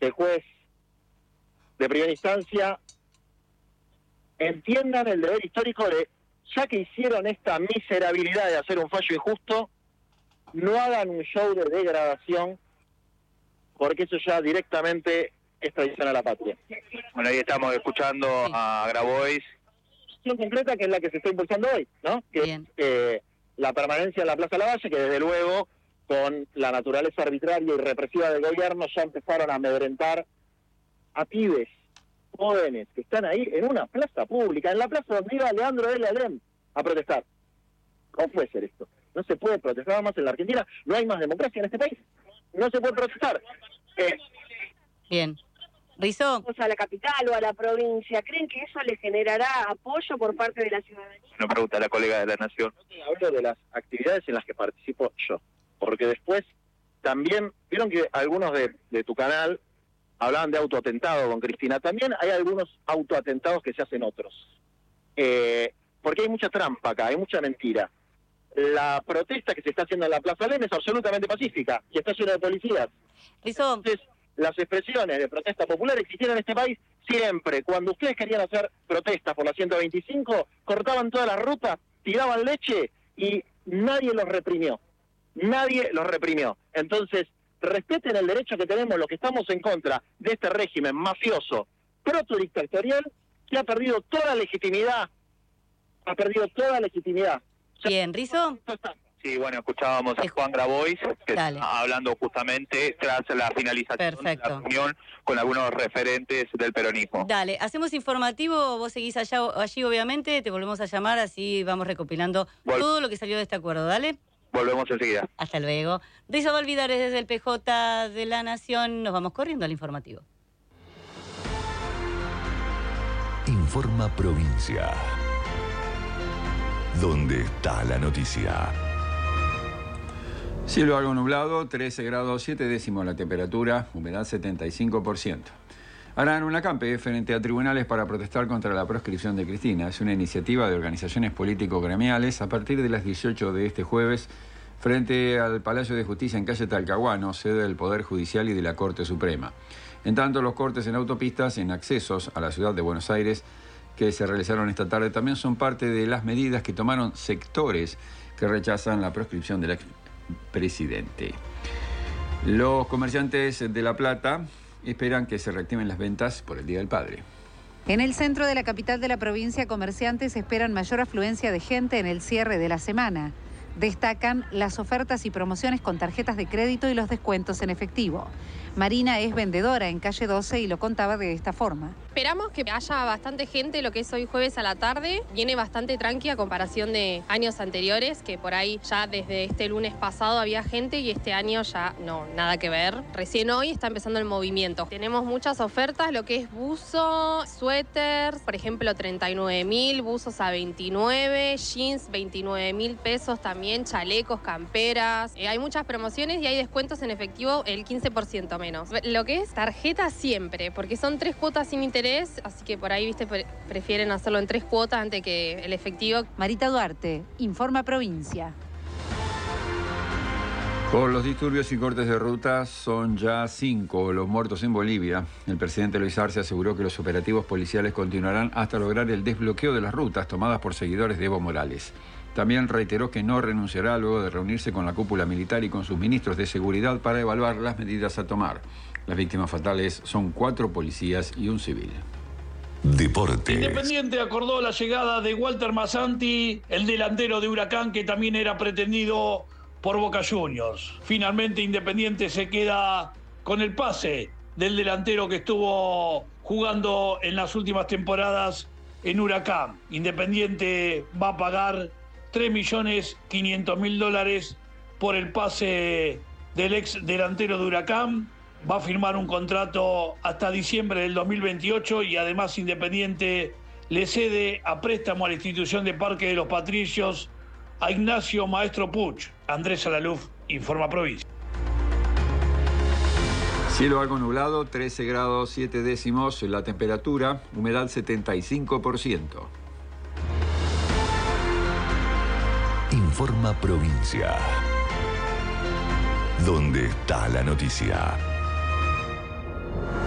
del juez de primera instancia entiendan el deber histórico de, ya que hicieron esta miserabilidad de hacer un fallo injusto, no hagan un show de degradación, porque eso ya directamente es traición a la patria. Bueno, ahí estamos escuchando a Grabois. Acción concreta que es la que se está impulsando hoy, ¿no? Que la permanencia en la Plaza Lavalle, que desde luego, con la naturaleza arbitraria y represiva del gobierno, ya empezaron a amedrentar a pibes jóvenes que están ahí en una plaza pública, en la plaza donde iba Leandro L. Alem a protestar. ¿Cómo puede ser esto? No se puede protestar más en la Argentina, no hay más democracia en este país, no se puede protestar. Bien. Rizzo. A la capital o a la provincia, ¿creen que eso le generará apoyo por parte de la ciudadanía? Una pregunta a la colega de La Nación. Hablo de las actividades en las que participo yo, porque después también, vieron que algunos de tu canal hablaban de autoatentado con Cristina, también hay algunos autoatentados que se hacen otros, porque hay mucha trampa acá, hay mucha mentira. La protesta que se está haciendo en la Plaza Alem es absolutamente pacífica y está llena de policías. Rizzo. Entonces, las expresiones de protesta popular existieron en este país siempre. Cuando ustedes querían hacer protestas por la 125, cortaban toda la ruta, tiraban leche y nadie los reprimió. Nadie los reprimió. Entonces, respeten el derecho que tenemos los que estamos en contra de este régimen mafioso, protodictatorial, que ha perdido toda legitimidad. Ha perdido toda legitimidad. Bien, Rizzo. Sí, bueno, escuchábamos a Juan Grabois, que está hablando justamente tras la finalización de la reunión con algunos referentes del peronismo. Dale, hacemos informativo, vos seguís allí obviamente, te volvemos a llamar, así vamos recopilando todo lo que salió de este acuerdo, ¿dale? Volvemos enseguida. Hasta luego. Rizzo Valvidares desde el PJ de La Nación, nos vamos corriendo al informativo. Informa Provincia. ¿Dónde está la noticia? Cielo algo nublado, 13 grados 7 décimos la temperatura, humedad 75%. Harán un acampe frente a tribunales para protestar contra la proscripción de Cristina. Es una iniciativa de organizaciones político-gremiales a partir de las 18 de este jueves frente al Palacio de Justicia en calle Talcahuano, sede del Poder Judicial y de la Corte Suprema. En tanto, los cortes en autopistas en accesos a la ciudad de Buenos Aires que se realizaron esta tarde también son parte de las medidas que tomaron sectores que rechazan la proscripción del expresidente. Los comerciantes de La Plata esperan que se reactiven las ventas por el Día del Padre. En el centro de la capital de la provincia, comerciantes esperan mayor afluencia de gente en el cierre de la semana. Destacan las ofertas y promociones con tarjetas de crédito y los descuentos en efectivo. Marina es vendedora en calle 12 y lo contaba de esta forma. Esperamos que haya bastante gente lo que es hoy jueves a la tarde. Viene bastante tranqui a comparación de años anteriores, que por ahí ya desde este lunes pasado había gente y este año ya no, nada que ver. Recién hoy está empezando el movimiento. Tenemos muchas ofertas, lo que es buzo, suéter, por ejemplo 39.000, buzos a 29, jeans 29.000 pesos también, chalecos, camperas. Hay muchas promociones y hay descuentos en efectivo el 15% menos. Lo que es tarjeta siempre, porque son 3 cuotas sin interés, así que por ahí, viste, prefieren hacerlo en 3 cuotas antes que el efectivo. Marita Duarte, Informa Provincia. Por los disturbios y cortes de ruta son ya 5 los muertos en Bolivia. El presidente Luis Arce aseguró que los operativos policiales continuarán hasta lograr el desbloqueo de las rutas tomadas por seguidores de Evo Morales. También reiteró que no renunciará luego de reunirse con la cúpula militar y con sus ministros de seguridad para evaluar las medidas a tomar. Las víctimas fatales son 4 policías y un civil. Deportes. Independiente acordó la llegada de Walter Mazzanti, el delantero de Huracán, que también era pretendido por Boca Juniors. Finalmente Independiente se queda con el pase del delantero que estuvo jugando en las últimas temporadas en Huracán. Independiente va a pagar $3.500.000 por el pase del ex delantero de Huracán. Va a firmar un contrato hasta diciembre del 2028 y además Independiente le cede a préstamo a la institución de Parque de los Patricios a Ignacio Maestro Puch. Andrés Alaluf, Informa Provincia. Cielo algo nublado, 13 grados 7 décimos la temperatura, humedad 75%. Informa Provincia. ¿Dónde está la noticia?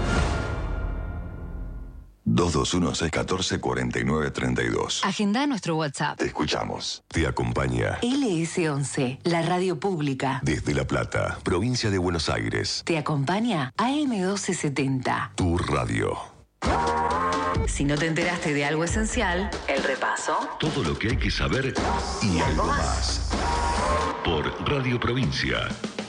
221-614-4932. Agenda nuestro WhatsApp. Te escuchamos. Te acompaña LS11, la radio pública. desde La Plata, provincia de Buenos Aires. Te acompaña AM1270. Tu radio. Si no te enteraste de algo esencial, el repaso. Todo lo que hay que saber y algo más. Por Radio Provincia.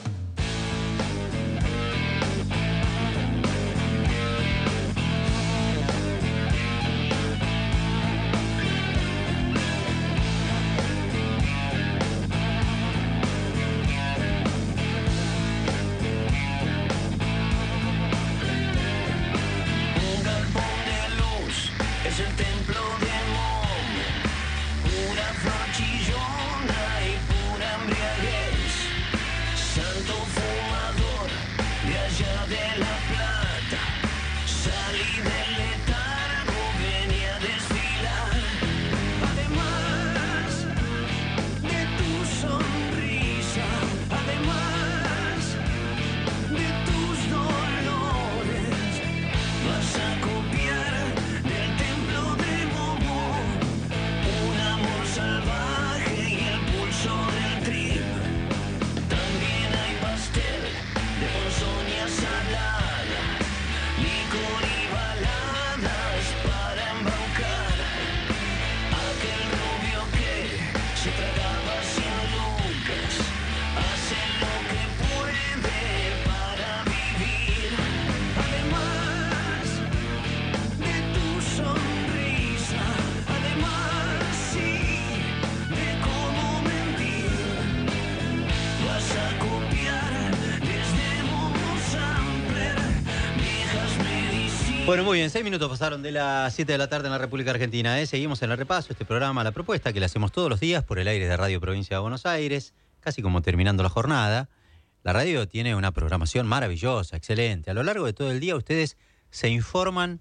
Bueno, muy bien, 6 minutos pasaron de las 7 de la tarde en la República Argentina. Seguimos en el repaso, este programa, La Propuesta, que le hacemos todos los días por el aire de Radio Provincia de Buenos Aires, casi como terminando la jornada. La radio tiene una programación maravillosa, excelente. A lo largo de todo el día ustedes se informan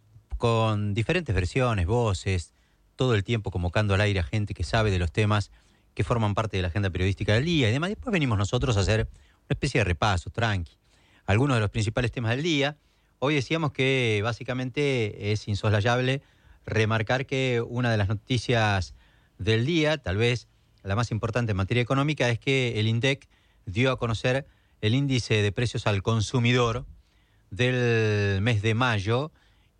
con diferentes versiones, voces, todo el tiempo convocando al aire a gente que sabe de los temas que forman parte de la agenda periodística del día y demás. Después venimos nosotros a hacer una especie de repaso, tranqui. Algunos de los principales temas del día. Hoy decíamos que básicamente es insoslayable remarcar que una de las noticias del día, tal vez la más importante en materia económica, es que el INDEC dio a conocer el índice de precios al consumidor del mes de mayo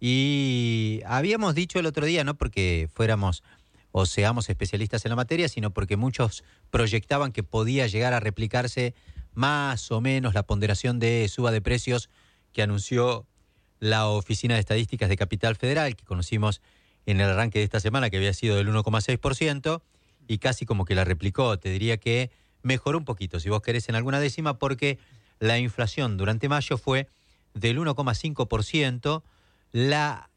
y habíamos dicho el otro día, no porque fuéramos o seamos especialistas en la materia, sino porque muchos proyectaban que podía llegar a replicarse más o menos la ponderación de suba de precios que anunció la Oficina de Estadísticas de Capital Federal, que conocimos en el arranque de esta semana, que había sido del 1,6%, y casi como que la replicó. Te diría que mejoró un poquito, si vos querés, en alguna décima, porque la inflación durante mayo fue del 1,5%. La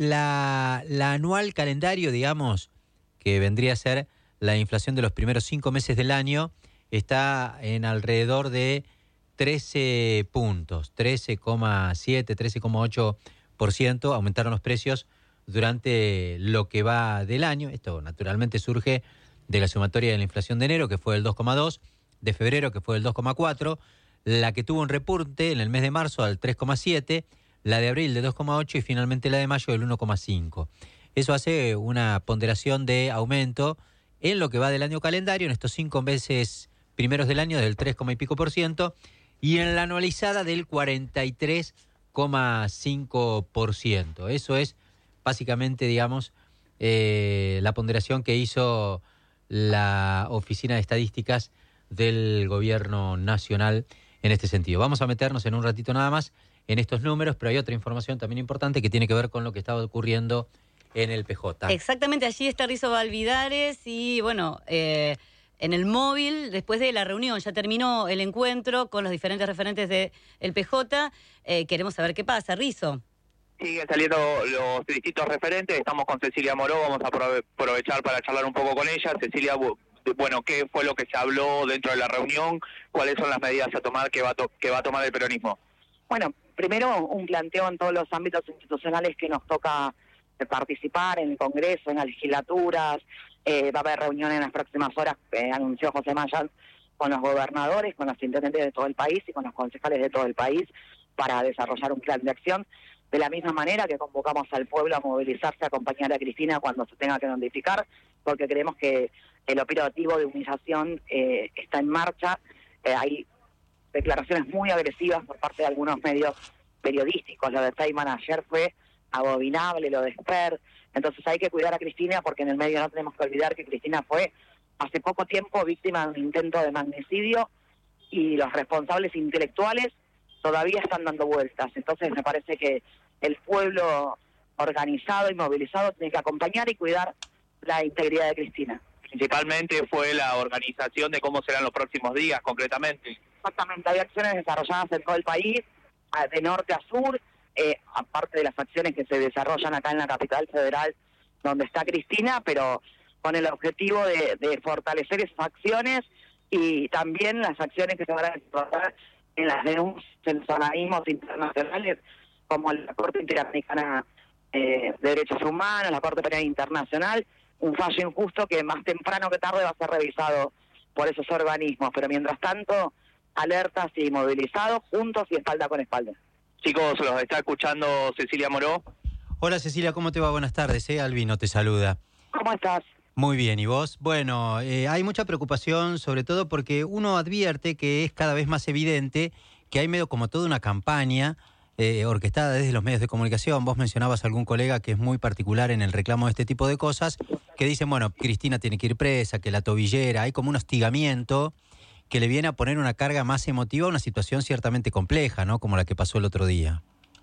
anual calendario, digamos, que vendría a ser la inflación de los primeros 5 meses del año, está en alrededor de 13 puntos, 13,7, 13,8%. Aumentaron los precios durante lo que va del año. Esto naturalmente surge de la sumatoria de la inflación de enero, que fue el 2,2, de febrero, que fue el 2,4, la que tuvo un repunte en el mes de marzo al 3,7, la de abril de 2,8 y finalmente la de mayo del 1,5. Eso hace una ponderación de aumento en lo que va del año calendario, en estos 5 meses primeros del año del 3, y pico %, y en la anualizada del 43,5%. Eso es básicamente, digamos, la ponderación que hizo la Oficina de Estadísticas del Gobierno Nacional en este sentido. Vamos a meternos en un ratito nada más en estos números, pero hay otra información también importante que tiene que ver con lo que estaba ocurriendo en el PJ. Exactamente, allí está Rizo Valvidares y, bueno, en el móvil, después de la reunión, ya terminó el encuentro con los diferentes referentes del PJ. Queremos saber qué pasa. Rizo. Siguen saliendo los distintos referentes, estamos con Cecilia Moró, vamos a aprovechar para charlar un poco con ella. Cecilia, bueno, ¿qué fue lo que se habló dentro de la reunión? ¿Cuáles son las medidas a tomar que va a tomar el peronismo? Bueno, primero un planteo en todos los ámbitos institucionales que nos toca participar, en el Congreso, en las legislaturas. Va a haber reunión en las próximas horas, anunció José Mayán, con los gobernadores, con los intendentes de todo el país y con los concejales de todo el país para desarrollar un plan de acción. de la misma manera que convocamos al pueblo a movilizarse, a acompañar a Cristina cuando se tenga que notificar, porque creemos que el operativo de humillación está en marcha. Hay declaraciones muy agresivas por parte de algunos medios periodísticos. Lo de Feynman ayer fue abominable, lo de Esper. Entonces hay que cuidar a Cristina, porque en el medio no tenemos que olvidar que Cristina fue hace poco tiempo víctima de un intento de magnicidio y los responsables intelectuales todavía están dando vueltas. Entonces me parece que el pueblo organizado y movilizado tiene que acompañar y cuidar la integridad de Cristina. Principalmente fue la organización de cómo serán los próximos días, concretamente. Exactamente, hay acciones desarrolladas en todo el país, de norte a sur, aparte de las acciones que se desarrollan acá en la capital federal, donde está Cristina, pero con el objetivo de fortalecer esas acciones y también las acciones que se van a desarrollar en las denuncias, en los organismos internacionales, como la Corte Interamericana de Derechos Humanos, la Corte Penal Internacional, un fallo injusto que más temprano que tarde va a ser revisado por esos organismos, pero mientras tanto, alertas y movilizados, juntos y espalda con espalda. Chicos, los está escuchando Cecilia Moró. Hola Cecilia, ¿cómo te va? Buenas tardes, Albino te saluda. ¿Cómo estás? Muy bien, ¿y vos? Bueno, hay mucha preocupación, sobre todo porque uno advierte que es cada vez más evidente que hay medio como toda una campaña orquestada desde los medios de comunicación. Vos mencionabas a algún colega que es muy particular en el reclamo de este tipo de cosas, que dicen, bueno, Cristina tiene que ir presa, que la tobillera, hay como un hostigamiento que le viene a poner una carga más emotiva a una situación ciertamente compleja, ¿no? Como la que pasó el otro día.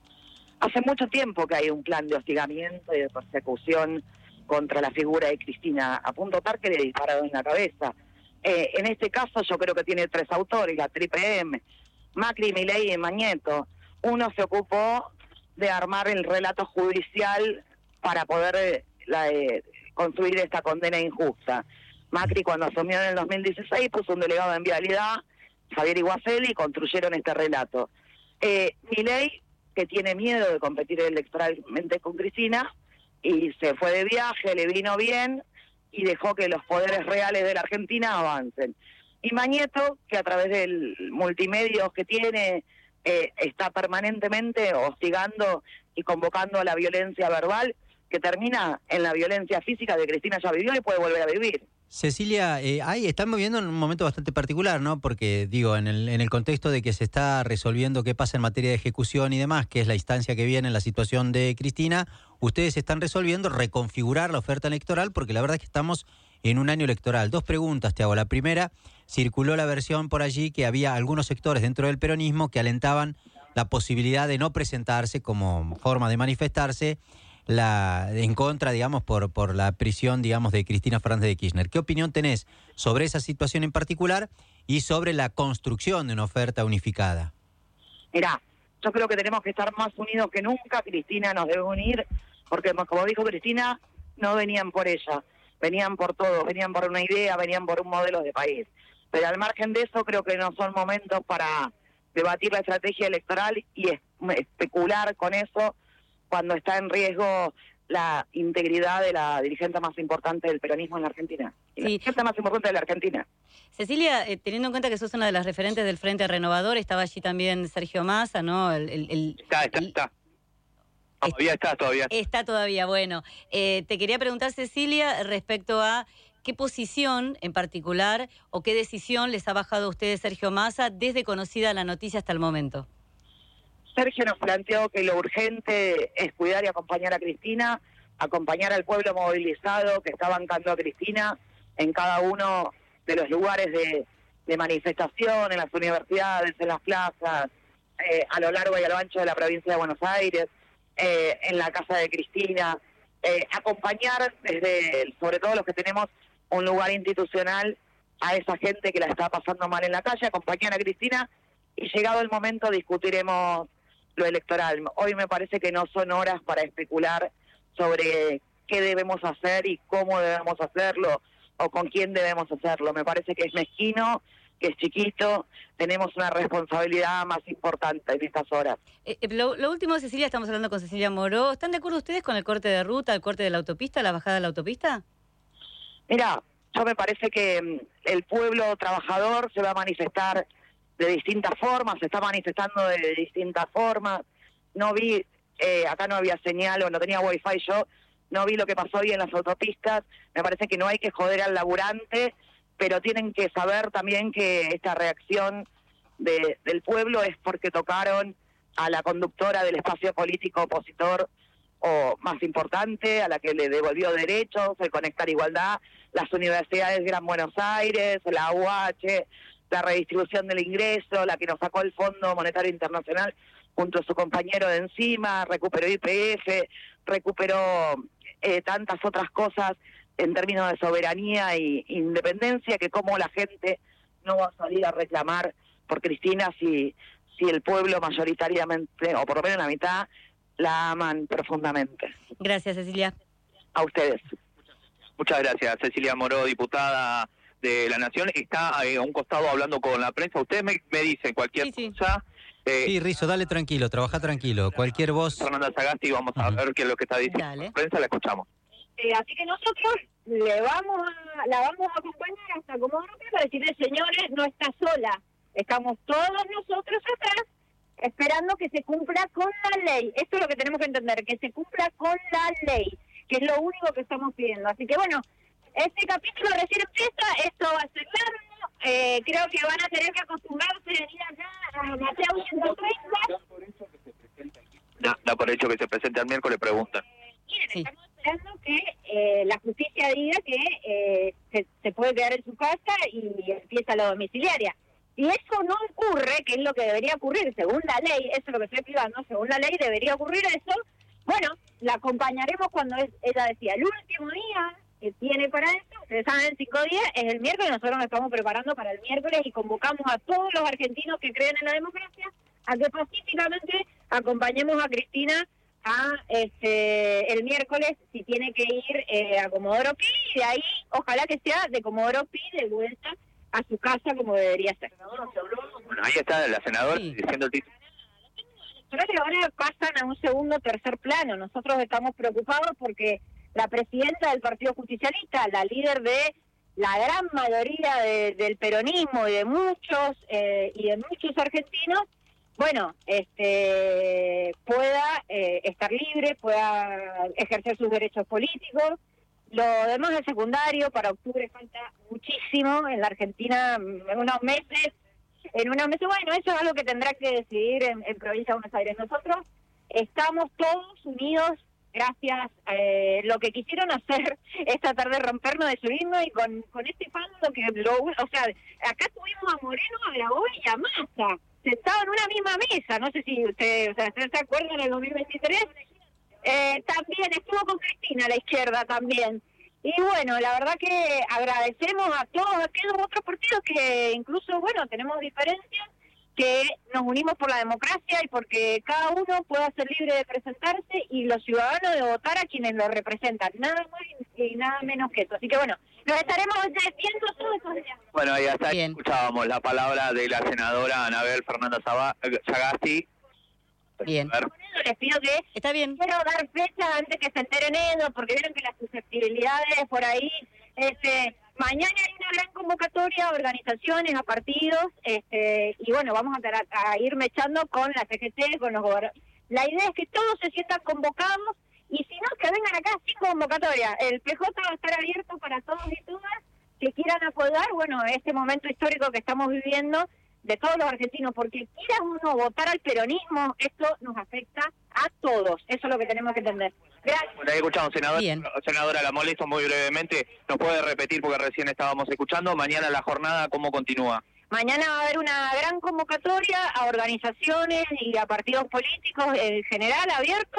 Hace mucho tiempo que hay un plan de hostigamiento y de persecución contra la figura de Cristina, a punto tal que le dispararon en la cabeza. En este caso yo creo que tiene tres autores, la Triple M, Macri, Milei y Mañeto. Uno se ocupó de armar el relato judicial para poder construir esta condena injusta. Macri, cuando asumió en el 2016, puso un delegado en vialidad, Javier Iguaceli, y construyeron este relato. Milei, que tiene miedo de competir electoralmente con Cristina, y se fue de viaje, le vino bien, y dejó que los poderes reales de la Argentina avancen. Y Mañeto, que a través del multimedios que tiene, está permanentemente hostigando y convocando a la violencia verbal, que termina en la violencia física de Cristina ya vivió y puede volver a vivir. Cecilia, ahí estamos viviendo en un momento bastante particular, ¿no? Porque, digo, en el contexto de que se está resolviendo qué pasa en materia de ejecución y demás, que es la instancia que viene en la situación de Cristina, ustedes están resolviendo reconfigurar la oferta electoral, porque la verdad es que estamos en un año electoral. Dos preguntas te hago. La primera, circuló la versión por allí que había algunos sectores dentro del peronismo que alentaban la posibilidad de no presentarse como forma de manifestarse en contra, digamos, por la prisión, digamos, de Cristina Fernández de Kirchner. ¿Qué opinión tenés sobre esa situación en particular y sobre la construcción de una oferta unificada? Mirá, yo creo que tenemos que estar más unidos que nunca. Cristina nos debe unir, porque como dijo Cristina, no venían por ella, venían por todo, venían por una idea, venían por un modelo de país. Pero al margen de eso, creo que no son momentos para debatir la estrategia electoral y especular con eso cuando está en riesgo la integridad de la dirigente más importante del peronismo en la Argentina. Y la dirigente más importante de la Argentina. Cecilia, teniendo en cuenta que sos una de las referentes del Frente Renovador, estaba allí también Sergio Massa, ¿no? Está. Todavía. Está todavía, bueno. Te quería preguntar, Cecilia, respecto a qué posición en particular o qué decisión les ha bajado a ustedes Sergio Massa desde conocida la noticia hasta el momento. Sergio nos planteó que lo urgente es cuidar y acompañar a Cristina, acompañar al pueblo movilizado que está bancando a Cristina en cada uno de los lugares de manifestación, en las universidades, en las plazas, a lo largo y a lo ancho de la provincia de Buenos Aires, en la casa de Cristina, acompañar desde, sobre todo los que tenemos un lugar institucional, a esa gente que la está pasando mal en la calle, acompañar a Cristina, y llegado el momento discutiremos lo electoral. Hoy me parece que no son horas para especular sobre qué debemos hacer y cómo debemos hacerlo o con quién debemos hacerlo. Me parece que es mezquino, que es chiquito, tenemos una responsabilidad más importante en estas horas. Lo último, Cecilia, estamos hablando con Cecilia Moró. ¿Están de acuerdo ustedes con el corte de ruta, el corte de la autopista, la bajada de la autopista? Mira, yo me parece que el pueblo trabajador se va a manifestar de distintas formas, se está manifestando de distintas formas. No vi acá no había señal o no tenía wifi, yo no vi lo que pasó hoy en las autopistas, me parece que no hay que joder al laburante, pero tienen que saber también que esta reacción del pueblo es porque tocaron a la conductora del espacio político opositor o más importante, a la que le devolvió derechos, el Conectar Igualdad, las universidades de Gran Buenos Aires, la UH, la redistribución del ingreso, la que nos sacó el Fondo Monetario Internacional junto a su compañero de encima, recuperó YPF, recuperó tantas otras cosas en términos de soberanía e independencia, que cómo la gente no va a salir a reclamar por Cristina si el pueblo mayoritariamente, o por lo menos la mitad, la aman profundamente. Gracias, Cecilia. A ustedes. Muchas gracias, Cecilia Moró, diputada de la Nación. Está a un costado hablando con la prensa. Ustedes me dicen cualquier cosa. Sí, Rizzo, dale tranquilo, trabaja tranquilo. Cualquier voz. Fernanda Sagasti, vamos a ver qué es lo que está diciendo la prensa, la escuchamos. Así que nosotros la vamos a acompañar hasta Comodoro Pi para decirle, señores, no está sola. Estamos todos nosotros atrás esperando que se cumpla con la ley. Esto es lo que tenemos que entender, que se cumpla con la ley, que es lo único que estamos pidiendo. Así que bueno, este capítulo recién empieza, esto va a ser largo, creo que van a tener que acostumbrarse a venir acá a Mateo 130. Da por hecho que se presente el miércoles, pregunta. Miren, estamos esperando que la justicia diga que se puede quedar en su casa y empieza la domiciliaria. Si eso no ocurre, que es lo que debería ocurrir según la ley, eso es lo que estoy privando, según la ley debería ocurrir eso, bueno, la acompañaremos cuando ella decía, el último día que tiene para eso, ustedes saben, 5 días, es el miércoles, nosotros nos estamos preparando para el miércoles y convocamos a todos los argentinos que creen en la democracia a que pacíficamente acompañemos a Cristina el miércoles, si tiene que ir a Comodoro Pi, y de ahí, ojalá que sea de Comodoro Pi de vuelta a su casa como debería ser. Bueno, ahí está la senadora diciendo el título. Pero que ahora pasan a un segundo o tercer plano. Nosotros estamos preocupados porque la presidenta del Partido Justicialista, la líder de la gran mayoría del peronismo y de muchos argentinos, bueno, pueda estar libre, pueda ejercer sus derechos políticos. Lo demás es secundario, para octubre falta muchísimo, en la Argentina en unos meses, bueno, eso es algo que tendrá que decidir en Provincia de Buenos Aires. Nosotros estamos todos unidos, gracias a lo que quisieron hacer esta tarde, rompernos de su himno, y con este fondo que, acá tuvimos a Moreno, a Grabois y a Massa, sentados en una misma mesa, no sé si ustedes se acuerdan, en el 2023, también estuvo con Cristina a la izquierda también. Y bueno, la verdad que agradecemos a todos aquellos otros partidos que incluso, bueno, tenemos diferencias, que nos unimos por la democracia y porque cada uno pueda ser libre de presentarse y los ciudadanos de votar a quienes lo representan, nada más y nada menos que eso. Así que bueno, nos estaremos viendo todos esos días. Bueno, y hasta ahí escuchábamos la palabra de la senadora Anabel Fernanda Sagasti. Bien. Les pido que está bien. Quiero dar fechas antes que se enteren ellos, porque vieron que las susceptibilidades por ahí, mañana hay una gran convocatoria a organizaciones, a partidos, y bueno, vamos a irme echando con la CGT, con los gobernadores. La idea es que todos se sientan convocados, y si no, que vengan acá sin convocatoria. El PJ va a estar abierto para todos y todas que quieran apoyar, bueno, este momento histórico que estamos viviendo, de todos los argentinos, porque quiera uno votar al peronismo, esto nos afecta a todos. Eso es lo que tenemos que entender. Gracias. Bueno, ahí escuchamos, senadora, la molesto muy brevemente. ¿Nos puede repetir, porque recién estábamos escuchando? Mañana la jornada, ¿cómo continúa? Mañana va a haber una gran convocatoria a organizaciones y a partidos políticos en general abierto,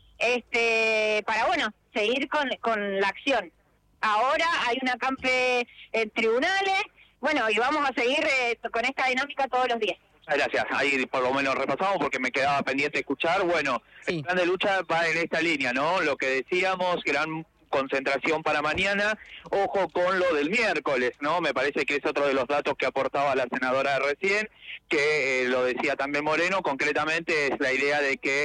para, bueno, seguir con la acción. Ahora hay una campe en tribunales, bueno, y vamos a seguir con esta dinámica todos los días. Gracias, ahí por lo menos repasamos porque me quedaba pendiente escuchar. Bueno, el plan de lucha va en esta línea, ¿no? Lo que decíamos, gran concentración para mañana. Ojo con lo del miércoles, ¿no? Me parece que es otro de los datos que aportaba la senadora recién, que lo decía también Moreno, concretamente es la idea de que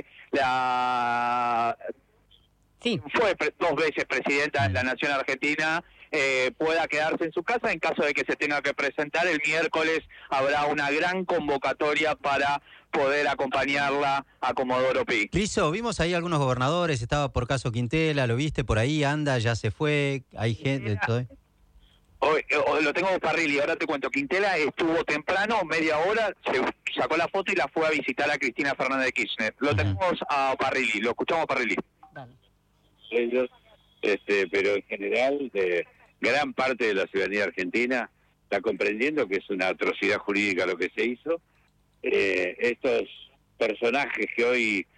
fue 2 veces presidenta de la Nación Argentina, pueda quedarse en su casa en caso de que se tenga que presentar. El miércoles habrá una gran convocatoria para poder acompañarla a Comodoro Pi. Rizo, vimos ahí algunos gobernadores, estaba por caso Quintela, ¿lo viste por ahí? Anda, ya se fue, hay gente... Hoy lo tengo de Parrilli, ahora te cuento. Quintela estuvo temprano, media hora, se sacó la foto y la fue a visitar a Cristina Fernández de Kirchner. Lo tenemos a Parrilli, lo escuchamos a Parrilli. Ellos, pero en general, gran parte de la ciudadanía argentina está comprendiendo que es una atrocidad jurídica lo que se hizo. Estos personajes que hoy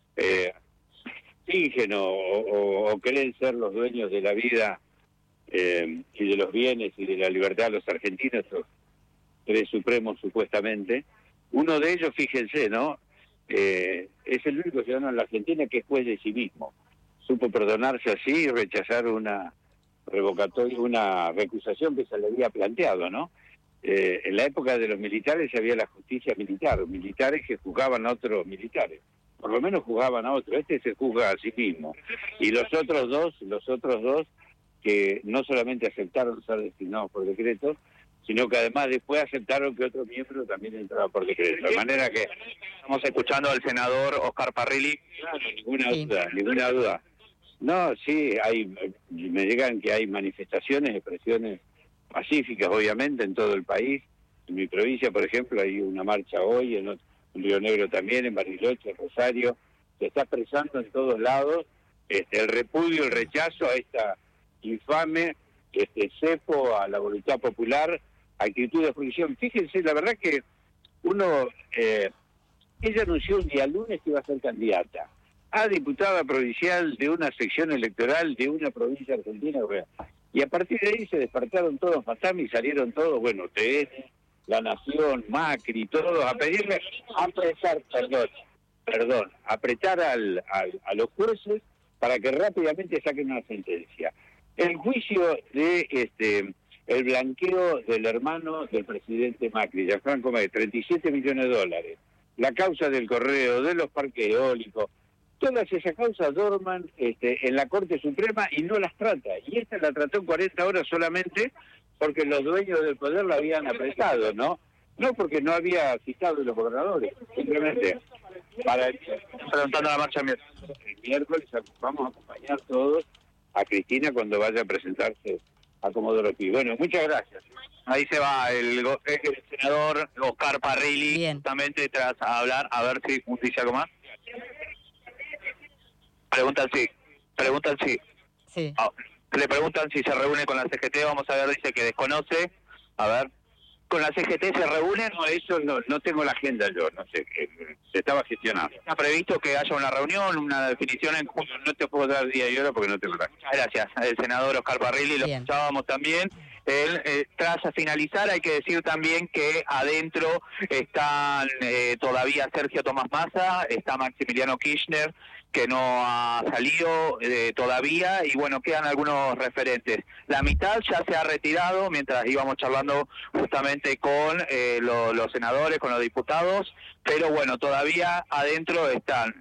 fingen o creen ser los dueños de la vida y de los bienes y de la libertad de los argentinos, los tres supremos supuestamente. Uno de ellos, fíjense, ¿no? Es el único ciudadano en la Argentina que es juez de sí mismo. Supo perdonarse así y rechazar una revocatoria, una recusación que se le había planteado, ¿no? En la época de los militares había la justicia militar, militares que juzgaban a otros militares, por lo menos juzgaban a otros. Este se juzga a sí mismo. Y los otros dos que no solamente aceptaron ser designados por decreto, sino que además después aceptaron que otro miembro también entraba por decreto. De manera que estamos escuchando al senador Oscar Parrilli. Claro, ninguna duda. No, sí, me llegan que hay manifestaciones, expresiones pacíficas, obviamente, en todo el país. En mi provincia, por ejemplo, hay una marcha hoy, en Río Negro también, en Bariloche, en Rosario. Se está expresando en todos lados el repudio, el rechazo a esta infame cepo, a la voluntad popular, actitud de fruición. Fíjense, la verdad que ella anunció un día lunes que iba a ser candidata a diputada provincial de una sección electoral de una provincia argentina, y a partir de ahí se despertaron todos fantasmas y salieron todos, TN, La Nación, Macri, todos a pedirle, apretar a los jueces para que rápidamente saquen una sentencia. El juicio de el blanqueo del hermano del presidente Macri, Gianfranco Macri, 37 millones de dólares, la causa del correo, de los parques eólicos, todas esas causas dorman en la Corte Suprema y no las trata. Y esta la trató en 40 horas solamente porque los dueños del poder la habían apretado, ¿no? No porque no había citado a los gobernadores, simplemente preguntando a la marcha el miércoles vamos a acompañar todos a Cristina cuando vaya a presentarse a Comodoro Pi. Bueno, muchas gracias. Ahí se va el senador Oscar Parrilli, justamente tras hablar, a ver si dice algo más. Preguntan si. Sí. Le preguntan si se reúne con la CGT, vamos a ver, dice que desconoce. A ver. ¿Con la CGT se reúnen? No, eso no tengo la agenda yo, no sé, se estaba gestionando. ¿Está previsto que haya una reunión, una definición en junio? No te puedo dar día y hora porque no tengo la agenda. Gracias, el senador Oscar Parrilli, lo escuchábamos también. Tras finalizar, hay que decir también que adentro están todavía Sergio Tomás Massa, está Maximiliano Kirchner, que no ha salido todavía, y bueno, quedan algunos referentes. La mitad ya se ha retirado, mientras íbamos charlando justamente con los senadores, con los diputados, pero bueno, todavía adentro están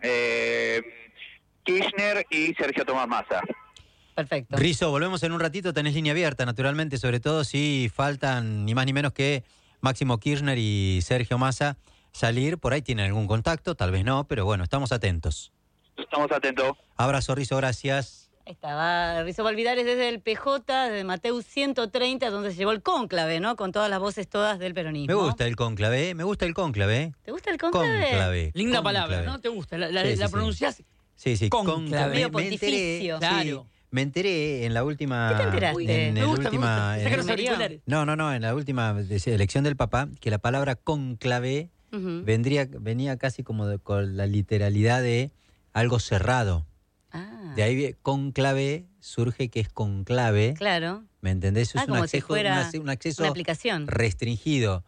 Kirchner y Sergio Tomás Massa. Perfecto. Rizo, volvemos en un ratito, tenés línea abierta, naturalmente, sobre todo si faltan ni más ni menos que Máximo Kirchner y Sergio Massa salir, por ahí tienen algún contacto, tal vez no, pero bueno, estamos atentos. Estamos atentos. Abrazo, Rizo, gracias. Ahí estaba Rizo Valvidares desde el PJ, desde Mateus 130, donde se llevó el cónclave, ¿no? Con todas las voces todas del peronismo. Me gusta el cónclave, ¿eh? Me gusta el cónclave. ¿Te gusta el cónclave? Cónclave. Linda Cónclave. palabra, ¿no? ¿Te gusta? ¿La pronunciás? Sí, Cónclave. Medio pontificio. Claro. Me enteré en la última... ¿Qué te enteraste? En Me la gusta, última, Saca los auriculares. No, en la última elección del Papa, que la palabra cónclave venía casi como con la literalidad de algo cerrado. De ahí cónclave surge que es conclave. Claro. ¿Me entendés? Es un como acceso, si fuera un acceso una aplicación restringido.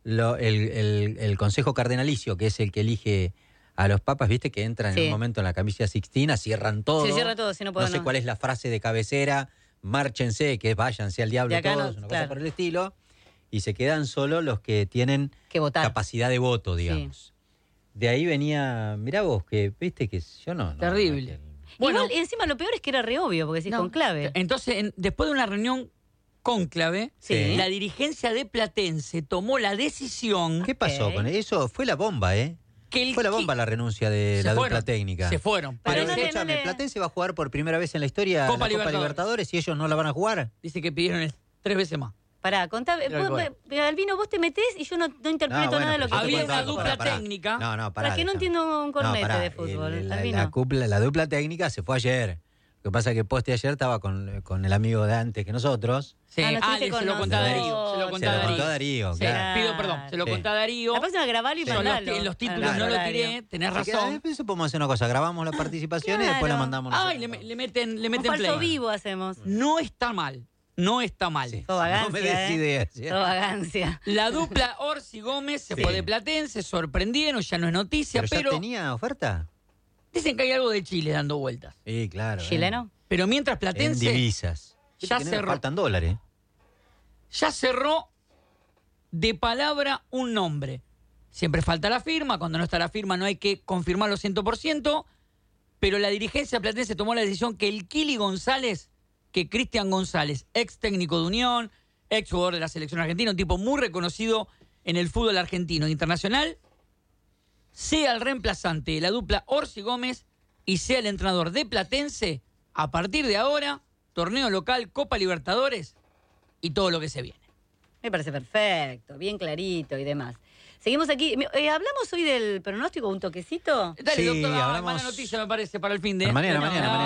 El Consejo Cardenalicio, que es el que elige a los papas, viste que entran en un momento en la Capilla Sixtina, cierran todo. Sí, cierra todo, si no puedo, no sé cuál es la frase de cabecera, márchense, que es váyanse al diablo todos, una cosa por el estilo, y se quedan solo los que tienen capacidad de voto, digamos. Sí. De ahí venía, mirá vos, que viste que yo no... Terrible. Bueno, igual, encima lo peor es que era re obvio, porque decís conclave. Entonces, después de una reunión cónclave, la dirigencia de Platense tomó la decisión... ¿Qué pasó con eso? Fue la bomba, ¿eh? que fue la bomba la renuncia de la dupla técnica. Se fueron. Pero escúchame, Platense va a jugar por primera vez en la historia Copa la Copa Libertadores y ellos no la van a jugar. Dice que pidieron 3 veces más. Pará, contame. Albino, vos te metés y yo no interpreto nada de lo que había una dices. dupla técnica. Para que no entiendo un cornete de fútbol. La dupla técnica se fue ayer. Lo que pasa es que Poste ayer estaba con el amigo de antes que nosotros. Sí, se lo contó a Darío. Se lo contó a Darío. Sí, claro. Pido perdón, se lo contó a Darío. La próxima grabalo y mandalo. En los títulos no lo tiré, tenés razón. Eso podemos hacer una cosa, grabamos la participación y después la mandamos nosotros. Le meten un play. falso vivo hacemos. No está mal. No está mal. Todo vagancia, no me des ideas. Todo vagancia. La dupla Orsi Gómez se fue de Platense, sorprendieron, ya no es noticia, pero ¿ya tenía oferta? Dicen que hay algo de Chile dando vueltas. Sí, claro. ¿Chileno? Pero mientras Platense... En divisas. Ya cerró. Faltan dólares. Ya cerró de palabra un nombre. Siempre falta la firma, cuando no está la firma no hay que confirmarlo 100%, pero la dirigencia platense tomó la decisión que el Kili González, que Cristian González, ex técnico de Unión, ex jugador de la selección argentina, un tipo muy reconocido en el fútbol argentino e internacional, sea el reemplazante de la dupla Orsi Gómez y sea el entrenador de Platense a partir de ahora, torneo local, Copa Libertadores y todo lo que se viene. Me parece perfecto, bien clarito y demás. Seguimos aquí. ¿Hablamos hoy del pronóstico, un toquecito? Dale, Sí, doctora, hablamos... mala noticia me parece para el fin de... Mañana.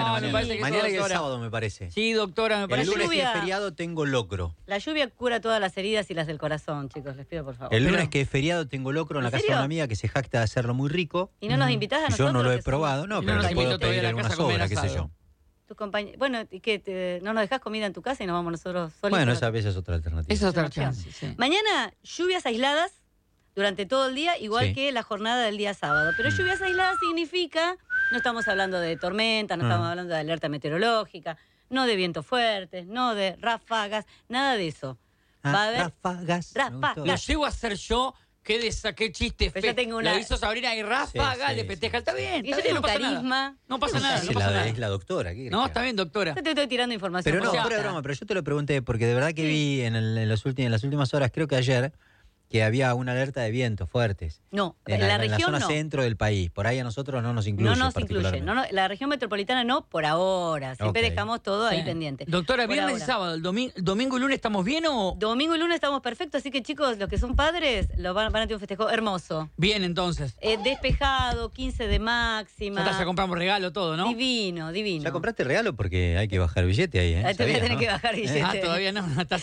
Mañana y el sábado me parece. Sí, doctora, me parece. El lunes lluvia... que es feriado tengo locro. La lluvia cura todas las heridas y las del corazón, chicos, les pido por favor. El lunes que es feriado tengo locro en la casa de una amiga que se jacta de hacerlo muy rico. ¿Y no nos invitás a nosotros? Yo no lo he probado, no, pero le puedo pedir alguna sobra, qué sé yo. Bueno, ¿y qué? ¿No nos dejás comida en tu casa y nos vamos nosotros solitos? Bueno, esa vez es otra alternativa. Esa es otra chance, sí. Mañana, lluvias aisladas durante todo el día, igual que la jornada del día sábado. Pero lluvias aisladas significa, no estamos hablando de tormenta, no estamos hablando de alerta meteorológica, no de vientos fuertes, no de ráfagas, nada de eso. Va a haber ráfagas. Lo llevo a hacer yo. Qué chiste feo. Yo tengo una... Lo hizo Sabrina y ráfaga, le peteja. Está bien. Y yo tengo carisma. No pasa nada. Es la doctora. No, está bien, doctora. Yo te estoy tirando información. Pero no, fuera de broma, pero yo te lo pregunté porque de verdad que vi en las últimas horas, creo que ayer, que había una alerta de vientos fuertes. No, en la región zona no. centro del país. Por ahí a nosotros no nos incluye. No nos incluye. La región metropolitana no, por ahora. Siempre dejamos todo ahí pendiente. Doctora, viernes y sábado, el domingo y lunes estamos bien o... Domingo y lunes estamos perfectos, así que chicos, los que son padres van a tener un festejo hermoso. Bien, entonces. Despejado, 15 de máxima. Ya compramos regalo, todo, ¿no? Divino. ¿Ya compraste el regalo? Porque hay que bajar billete ahí, ¿eh? Ahí te voy a tener que bajar billete. Todavía no estás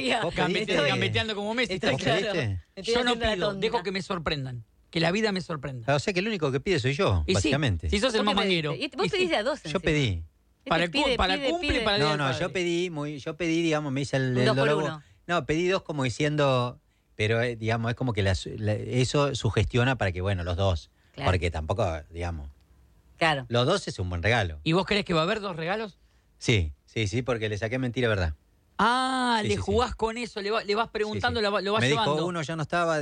gambeteando como Messi. Claro. Yo no pido, dejo que me sorprendan. Que la vida me sorprenda. O sea que el único que pide soy yo, básicamente. Si sos el más manguero. Vos pedís de a dos. Yo pedí. Para cumple, para el día No, yo pedí, digamos, me hice el logo. No, pedí dos como diciendo, pero digamos, es como que eso sugestiona para que, bueno, los dos. Claro. Porque tampoco, digamos. Claro. Los dos es un buen regalo. ¿Y vos crees que va a haber 2 regalos? Sí, porque le saqué mentira, verdad. Le jugás con eso, le vas preguntando, lo vas llevando. Me dijo, uno ya no estaba,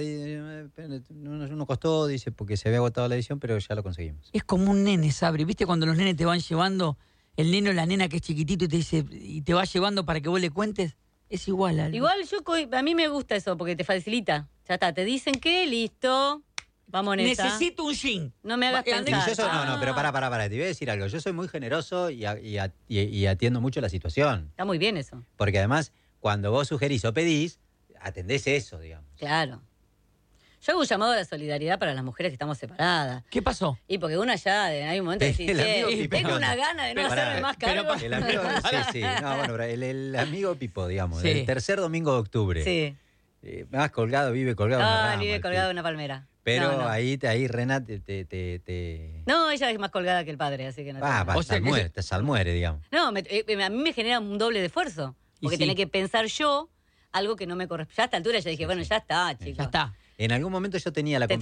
uno costó, dice, porque se había agotado la edición, pero ya lo conseguimos. Es como un nene, Sabri, ¿viste cuando los nenes te van llevando, el nene o la nena que es chiquitito y te dice, y te va llevando para que vos le cuentes? Es igual. Algo. Igual a mí me gusta eso, porque te facilita. Ya está, te dicen que, listo, vamos en esa. Necesito un jean. No me hagas pensar. No, pero pará, te voy a decir algo. Yo soy muy generoso y atiendo mucho la situación. Está muy bien eso. Porque además, cuando vos sugerís o pedís, atendés eso, digamos. Claro. Yo hago un llamado a la solidaridad para las mujeres que estamos separadas. ¿Qué pasó? Y porque uno ya, hay un momento de decir, tengo una gana de no hacerme más cargo. El amigo, sí. No, bueno, el amigo Pipo, digamos, el tercer domingo de octubre. Sí. Más colgado, vive colgado en una rama. Vive colgado en una palmera. Pero ahí Rena te... No, ella es más colgada que el padre, así que no. Te salmuere, digamos. No, a mí me genera un doble de esfuerzo. Porque tenés que pensar yo algo que no me corresponde. Ya a esta altura ya dije, bueno, ya está, chicos. Ya está. En algún momento yo tenía la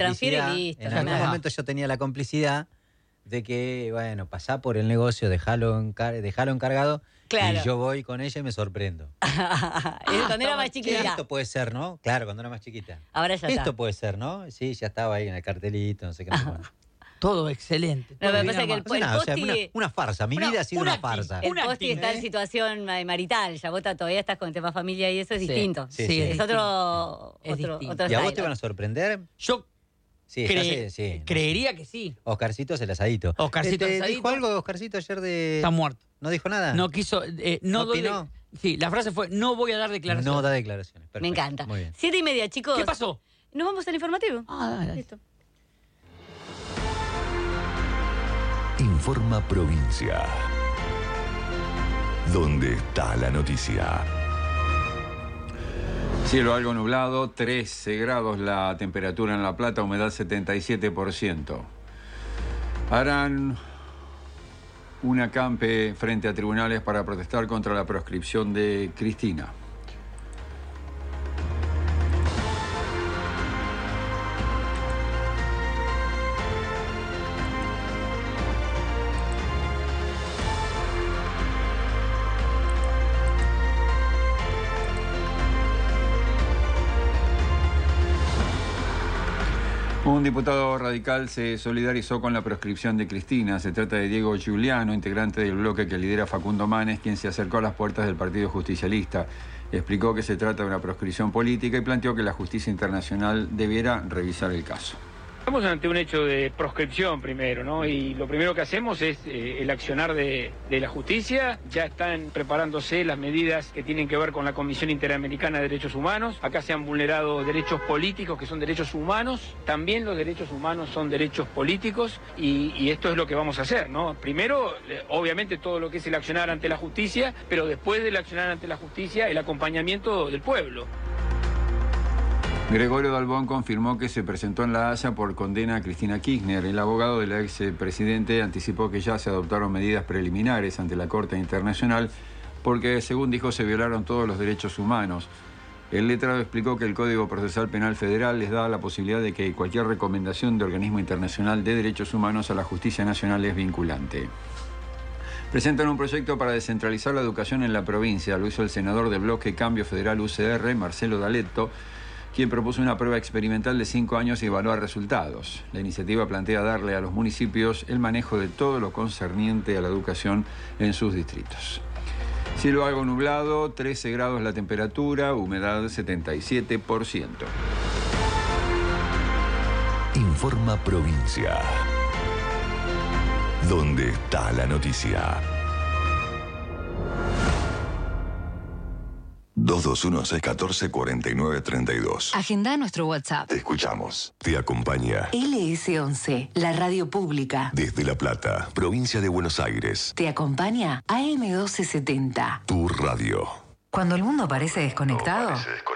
complicidad de que, bueno, pasá por el negocio, dejalo encargado, claro. Y yo voy con ella y me sorprendo. Cuando era más chiquita. Esto puede ser, ¿no? Claro, cuando era más chiquita. Ahora ya está. Esto puede ser, ¿no? Sí, ya estaba ahí en el cartelito, no sé qué. Todo excelente. No, me pasa que el posti... una farsa, mi vida ha sido una farsa. El posti está en situación marital, ya vos todavía estás con el tema familia y eso es distinto. Sí, es otro ¿Y a vos te van a sorprender? Yo Sí, sí. Creería que sí. Oscarcito es el asadito. Oscarcito el asadito. ¿Dijo algo Oscarcito ayer de...? Está muerto. ¿No dijo nada? No quiso... ¿No opinó? Sí, la frase fue, no voy a dar declaraciones. No da declaraciones. Perfecto. Me encanta. Muy bien. 7:30, chicos. ¿Qué pasó? Nos vamos al informativo. Dale. Listo. Informa Provincia. ¿Dónde está la noticia? Cielo algo nublado, 13 grados la temperatura en La Plata, humedad 77%. Harán un acampe frente a tribunales para protestar contra la proscripción de Cristina. Un diputado radical se solidarizó con la proscripción de Cristina. Se trata de Diego Giuliano, integrante del bloque que lidera Facundo Manes, quien se acercó a las puertas del Partido Justicialista. Explicó que se trata de una proscripción política y planteó que la justicia internacional debiera revisar el caso. Estamos ante un hecho de proscripción primero, ¿no? Y lo primero que hacemos es el accionar de la justicia. Ya están preparándose las medidas que tienen que ver con la Comisión Interamericana de Derechos Humanos. Acá se han vulnerado derechos políticos que son derechos humanos. También los derechos humanos son derechos políticos y esto es lo que vamos a hacer, ¿no? Primero, obviamente todo lo que es el accionar ante la justicia, pero después del accionar ante la justicia, el acompañamiento del pueblo. Gregorio Dalbón confirmó que se presentó en La Haya por condena a Cristina Kirchner. El abogado del expresidente anticipó que ya se adoptaron medidas preliminares ante la Corte Internacional porque, según dijo, se violaron todos los derechos humanos. El letrado explicó que el Código Procesal Penal Federal les da la posibilidad de que cualquier recomendación de organismo internacional de derechos humanos a la justicia nacional es vinculante. Presentan un proyecto para descentralizar la educación en la provincia. Lo hizo el senador del bloque Cambio Federal UCR, Marcelo D'Aletto, quien propuso una prueba experimental de 5 años y evaluar resultados. La iniciativa plantea darle a los municipios el manejo de todo lo concerniente a la educación en sus distritos. Cielo algo nublado, 13 grados la temperatura, humedad 77%. Informa Provincia. ¿Dónde está la noticia? 221-614-4932. Agenda nuestro WhatsApp. Te escuchamos. Te acompaña. LS11, la radio pública. Desde La Plata, provincia de Buenos Aires. Te acompaña AM1270. Tu radio. Cuando el mundo parece desconectado.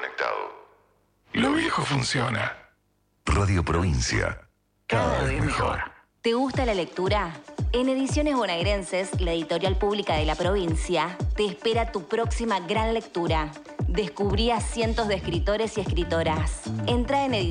Lo viejo funciona. Radio Provincia. Cada vez mejor. ¿Te gusta la lectura? En Ediciones Bonaerenses, la editorial pública de la provincia, te espera tu próxima gran lectura. Descubrí a cientos de escritores y escritoras. Entra en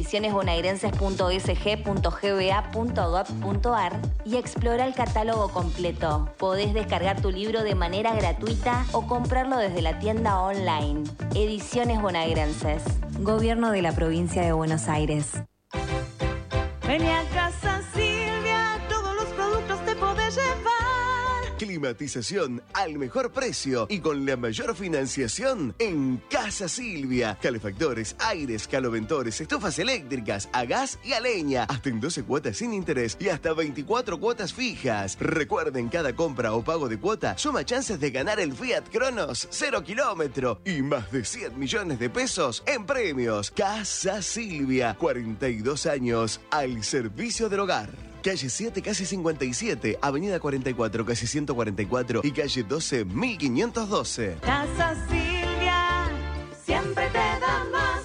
edicionesbonaerenses.sg.gba.gov.ar y explora el catálogo completo. Podés descargar tu libro de manera gratuita o comprarlo desde la tienda online. Ediciones Bonaerenses. Gobierno de la provincia de Buenos Aires. Vení a Casa Silvia, todos los productos te podés llevar. Climatización al mejor precio y con la mayor financiación en Casa Silvia. Calefactores, aires, caloventores, estufas eléctricas, a gas y a leña. Hasta en 12 cuotas sin interés y hasta 24 cuotas fijas. Recuerden, cada compra o pago de cuota suma chances de ganar el Fiat Cronos 0 kilómetro y más de 100 millones de pesos en premios. Casa Silvia, 42 años al servicio del hogar. Calle 7, casi 57, Avenida 44, casi 144 y calle 12, 1512. Casa Silvia, siempre te da más.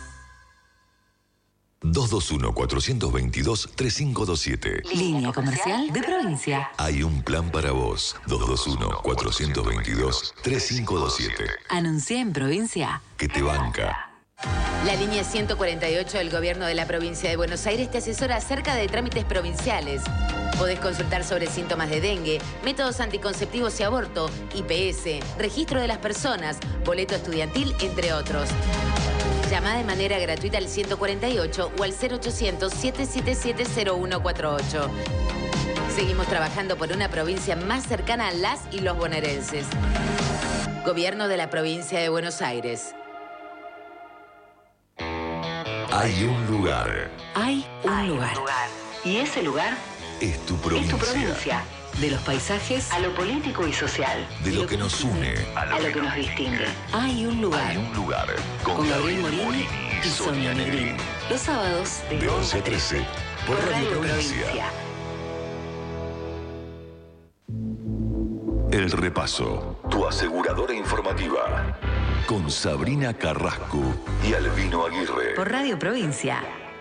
221-422-3527. Línea comercial de provincia. Hay un plan para vos. 221-422-3527. Anuncia en provincia. Que te banca. La línea 148 del Gobierno de la Provincia de Buenos Aires te asesora acerca de trámites provinciales. Podés consultar sobre síntomas de dengue, métodos anticonceptivos y aborto, IPS, registro de las personas, boleto estudiantil, entre otros. Llama de manera gratuita al 148 o al 0800-777-0148. Seguimos trabajando por una provincia más cercana a las y los bonaerenses. Gobierno de la Provincia de Buenos Aires. Hay un lugar. Hay un lugar. Y ese lugar Es tu provincia. es tu provincia. De los paisajes a lo político y social. De lo que nos une a lo que nos distingue. Hay un lugar. Hay un lugar. Con Gabriel Morini y Sonia Negrín. Los sábados De 11 a 13. Por Radio Provincia. El Repaso. Tu aseguradora informativa. Con Sabrina Carrasco y Albino Aguirre. por Radio Provincia.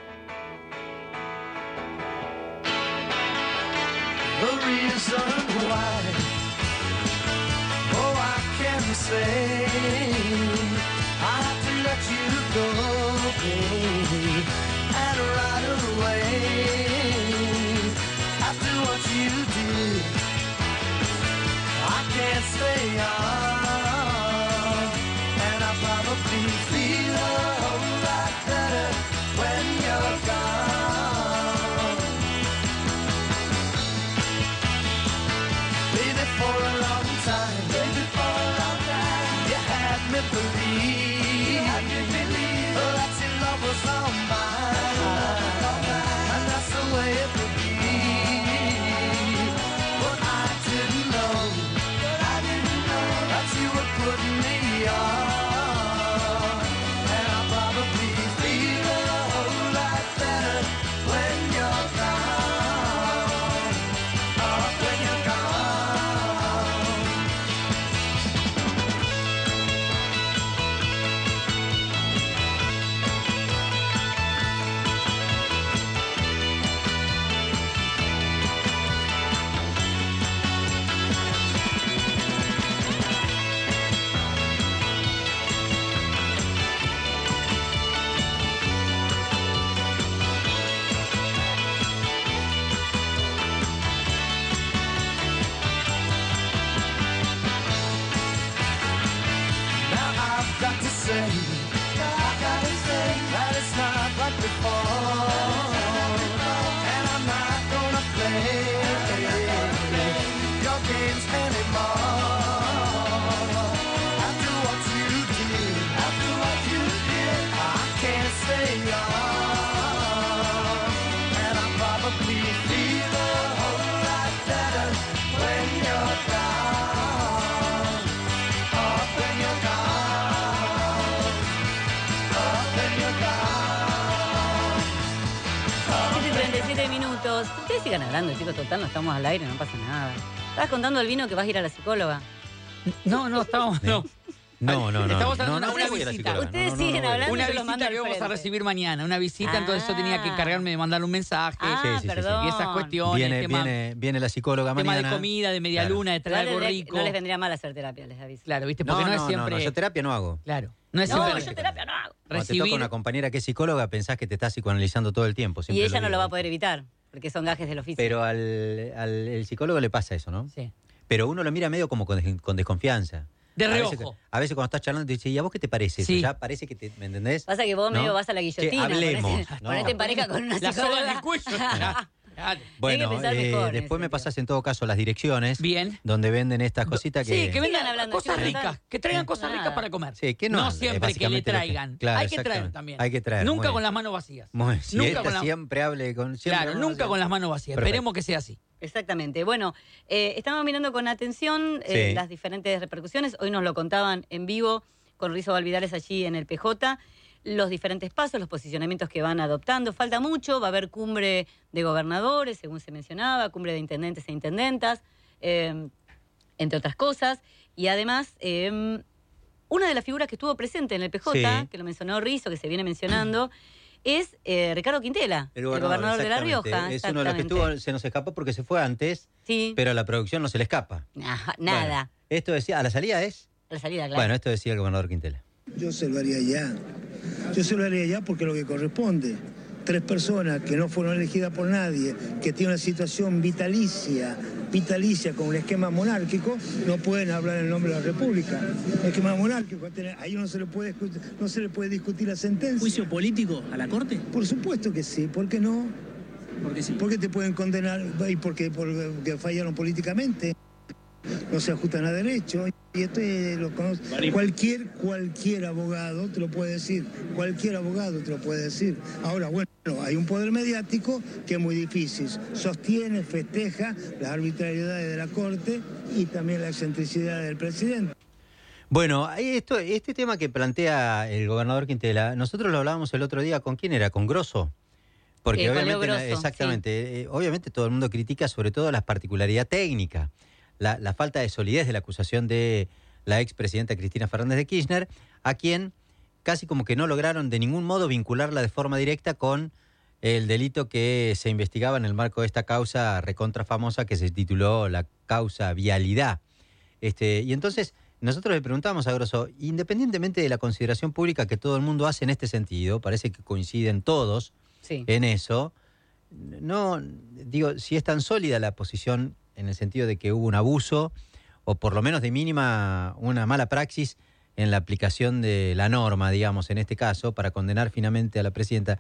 The reason why, oh, I can say I have to let you go, baby, and right away, after what you did, I can't stay on, and I probably feel a whole lot better when you're gone. For a long time, baby, for a long time, you had me believe, oh, that your love was all mine, and that's the way it would be. But I didn't know that you were putting me on, and I probably feel a whole lot better when you're gone. Oh, when you're gone. 7:37 minutos. Ustedes sigan hablando, chicos, total, no estamos al aire, no pasa nada. Estabas contando, Albino, que vas a ir a la psicóloga. No, estamos... No. Estamos haciendo una visita. Ustedes siguen hablando. Una yo los mando visita que al vamos a frente. recibir mañana. Una visita, entonces yo tenía que encargarme de mandarle un mensaje. Perdón. Y esas cuestiones. Viene la psicóloga tema mañana. de comida, de media luna, de traer algo rico. No les vendría mal hacer terapia, les aviso. Claro, ¿viste? Porque no es siempre... No, yo terapia no hago. Claro. No es siempre... yo terapia no hago. Cuando te toca una compañera que es psicóloga, pensás que te está psicoanalizando todo el tiempo. Y ella no lo va a poder evitar, porque son gajes del oficio. Pero al psicólogo le pasa eso, ¿no? Sí. Pero uno lo mira medio como con desconfianza. De reojo. A veces cuando estás charlando te dice, ¿y a vos qué te parece eso? Ya parece que te... ¿Me entendés? Pasa que vos medio vas a la guillotina. Hablemos. Ponete en pareja con una La psicóloga. soga del cuello. Bueno, después me pasás en todo caso las direcciones. Bien. Donde venden estas cositas que... Sí, que vendan hablando, cosas chicos, ricas. Que traigan cosas ricas para comer. Sí, que no siempre que le traigan. Claro, Hay que traer exactamente. también. Hay que traer. Nunca muy con bien. las manos vacías. Muy bien. Si Nunca esta con la- siempre hable con... Claro, nunca con las manos vacías. Perfecto. Esperemos que sea así. Exactamente. Bueno, estamos mirando con atención Sí. las diferentes repercusiones. Hoy nos lo contaban en vivo con Rizo Valvidales allí en el PJ. Los diferentes pasos, los posicionamientos que van adoptando. Falta mucho, va a haber cumbre de gobernadores, según se mencionaba, cumbre de intendentes e intendentas, entre otras cosas. Y además, una de las figuras que estuvo presente en el PJ, Sí. que lo mencionó Rizo, que se viene mencionando, es Ricardo Quintela, el gobernador de La exactamente. Rioja. Es uno de los que estuvo, se nos escapó porque se fue antes, Sí. pero a la producción no se le escapa. Nada. Bueno, esto decía, ¿a la salida es? A la salida, claro. Bueno, esto decía el gobernador Quintela. Yo se lo haría ya. Yo se lo haría ya porque es lo que corresponde. 3 personas que no fueron elegidas por nadie, que tienen una situación vitalicia con un esquema monárquico, no pueden hablar en nombre de la República. El esquema monárquico, ahí no se le puede discutir la sentencia. ¿Juicio político a la Corte? Por supuesto que sí, ¿por qué no? Porque sí. ¿Por qué te pueden condenar? Y porque fallaron políticamente, no se ajustan a derecho. Y esto lo conoce cualquier abogado te lo puede decir, cualquier abogado te lo puede decir. Ahora, bueno, hay un poder mediático que es muy difícil, sostiene, festeja las arbitrariedades de la Corte y también la excentricidad del presidente. Bueno, este tema que plantea el gobernador Quintela, nosotros lo hablábamos el otro día, ¿con quién era? ¿Con Grosso? Porque obviamente, Grosso, exactamente, obviamente todo el mundo critica sobre todo la particularidad técnica, la falta de solidez de la acusación de la expresidenta Cristina Fernández de Kirchner, a quien casi como que no lograron de ningún modo vincularla de forma directa con el delito que se investigaba en el marco de esta causa recontra famosa que se tituló la causa Vialidad. Y entonces nosotros le preguntamos a Grosso, independientemente de la consideración pública que todo el mundo hace en este sentido, parece que coinciden todos en eso, no digo, si es tan sólida la posición en el sentido de que hubo un abuso o por lo menos de mínima una mala praxis en la aplicación de la norma, digamos, en este caso, para condenar finalmente a la presidenta,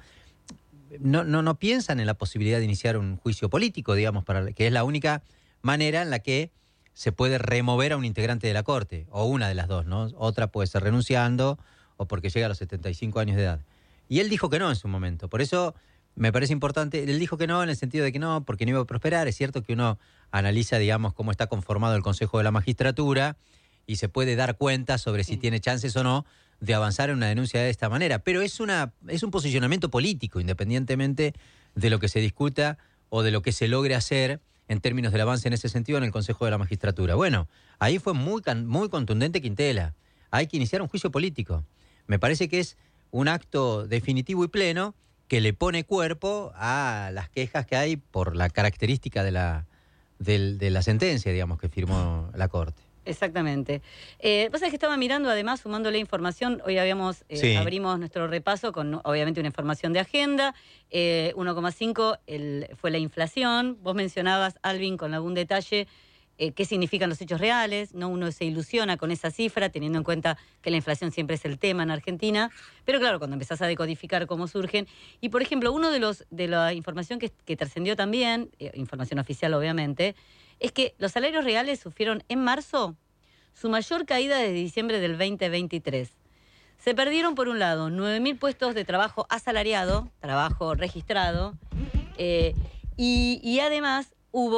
no piensan en la posibilidad de iniciar un juicio político, digamos, que es la única manera en la que se puede remover a un integrante de la Corte, o una de las dos, ¿no? Otra puede ser renunciando o porque llega a los 75 años de edad. Y él dijo que no en su momento, por eso me parece importante, él dijo que no en el sentido de que no, porque no iba a prosperar. Es cierto que uno analiza, digamos, cómo está conformado el Consejo de la Magistratura y se puede dar cuenta sobre si tiene chances o no de avanzar en una denuncia de esta manera, pero es un posicionamiento político, independientemente de lo que se discuta o de lo que se logre hacer en términos del avance en ese sentido en el Consejo de la Magistratura. Bueno, ahí fue muy contundente Quintela. Hay que iniciar un juicio político. Me parece que es un acto definitivo y pleno que le pone cuerpo a las quejas que hay por la característica de la sentencia, digamos, que firmó la Corte. Exactamente. Vos sabés que estaba mirando, además, sumándole información, hoy abrimos nuestro repaso con, obviamente, una información de agenda, 1,5 fue la inflación. Vos mencionabas, Alvin, con algún detalle, qué significan los hechos reales, ¿no? Uno se ilusiona con esa cifra, teniendo en cuenta que la inflación siempre es el tema en Argentina, pero claro, cuando empezás a decodificar cómo surgen. Y, por ejemplo, uno de la información que trascendió también, información oficial obviamente, es que los salarios reales sufrieron en marzo su mayor caída desde diciembre del 2023. Se perdieron, por un lado, 9.000 puestos de trabajo asalariado, trabajo registrado, y además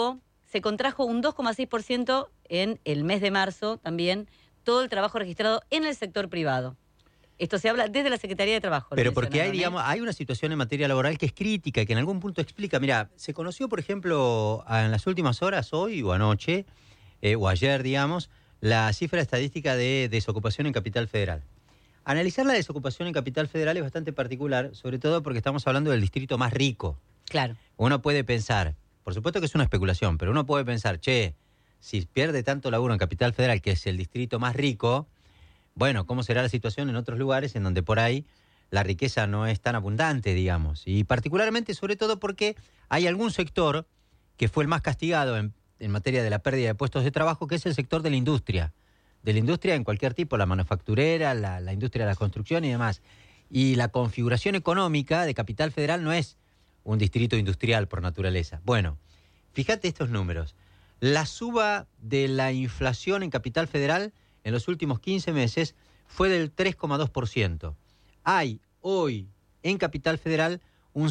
se contrajo un 2,6% en el mes de marzo también todo el trabajo registrado en el sector privado. Esto se habla desde la Secretaría de Trabajo. Pero porque hay una situación en materia laboral que es crítica y que en algún punto explica. Mira, se conoció, por ejemplo, en las últimas horas, hoy o anoche, o ayer, digamos, la cifra estadística de desocupación en Capital Federal. Analizar la desocupación en Capital Federal es bastante particular, sobre todo porque estamos hablando del distrito más rico. Claro. Uno puede pensar, por supuesto que es una especulación, pero uno puede pensar, si pierde tanto laburo en Capital Federal, que es el distrito más rico, bueno, ¿cómo será la situación en otros lugares en donde por ahí la riqueza no es tan abundante, digamos? Y particularmente, sobre todo, porque hay algún sector que fue el más castigado en materia de la pérdida de puestos de trabajo, que es el sector de la industria. De la industria en cualquier tipo, la manufacturera, la industria de la construcción y demás. Y la configuración económica de Capital Federal no es un distrito industrial por naturaleza. Bueno, fíjate estos números. La suba de la inflación en Capital Federal en los últimos 15 meses fue del 3,2%. Hay hoy en Capital Federal un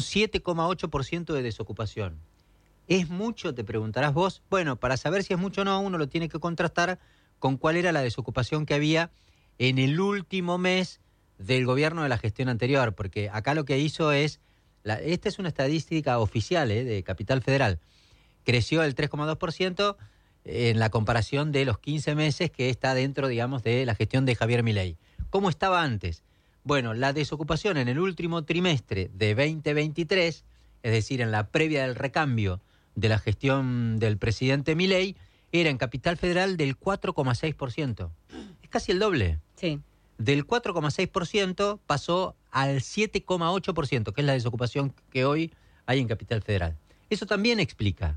7,8% de desocupación. ¿Es mucho? Te preguntarás vos. Bueno, para saber si es mucho o no, uno lo tiene que contrastar con cuál era la desocupación que había en el último mes del gobierno de la gestión anterior, porque acá lo que hizo es, esta es una estadística oficial de Capital Federal, creció el 3,2%, en la comparación de los 15 meses que está dentro, digamos, de la gestión de Javier Milei. ¿Cómo estaba antes? Bueno, la desocupación en el último trimestre de 2023, es decir, en la previa del recambio de la gestión del presidente Milei, era en Capital Federal del 4,6%. Es casi el doble. Sí. Del 4,6% pasó al 7,8%, que es la desocupación que hoy hay en Capital Federal. Eso también explica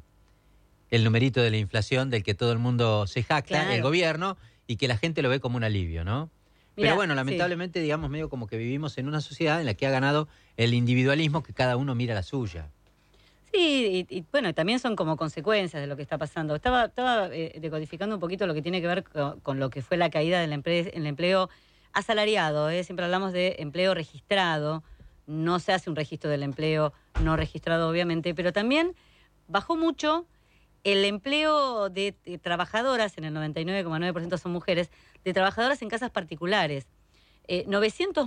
el numerito de la inflación del que todo el mundo se jacta, claro, el gobierno, y que la gente lo ve como un alivio, ¿no? Mirá, pero bueno, lamentablemente, digamos, medio como que vivimos en una sociedad en la que ha ganado el individualismo, que cada uno mira la suya. Sí, y bueno, también son como consecuencias de lo que está pasando. Estaba decodificando un poquito lo que tiene que ver con lo que fue la caída del empleo asalariado. Siempre hablamos de empleo registrado. No se hace un registro del empleo no registrado, obviamente, pero también bajó mucho el empleo de trabajadoras, en el 99,9% son mujeres, de trabajadoras en casas particulares. 900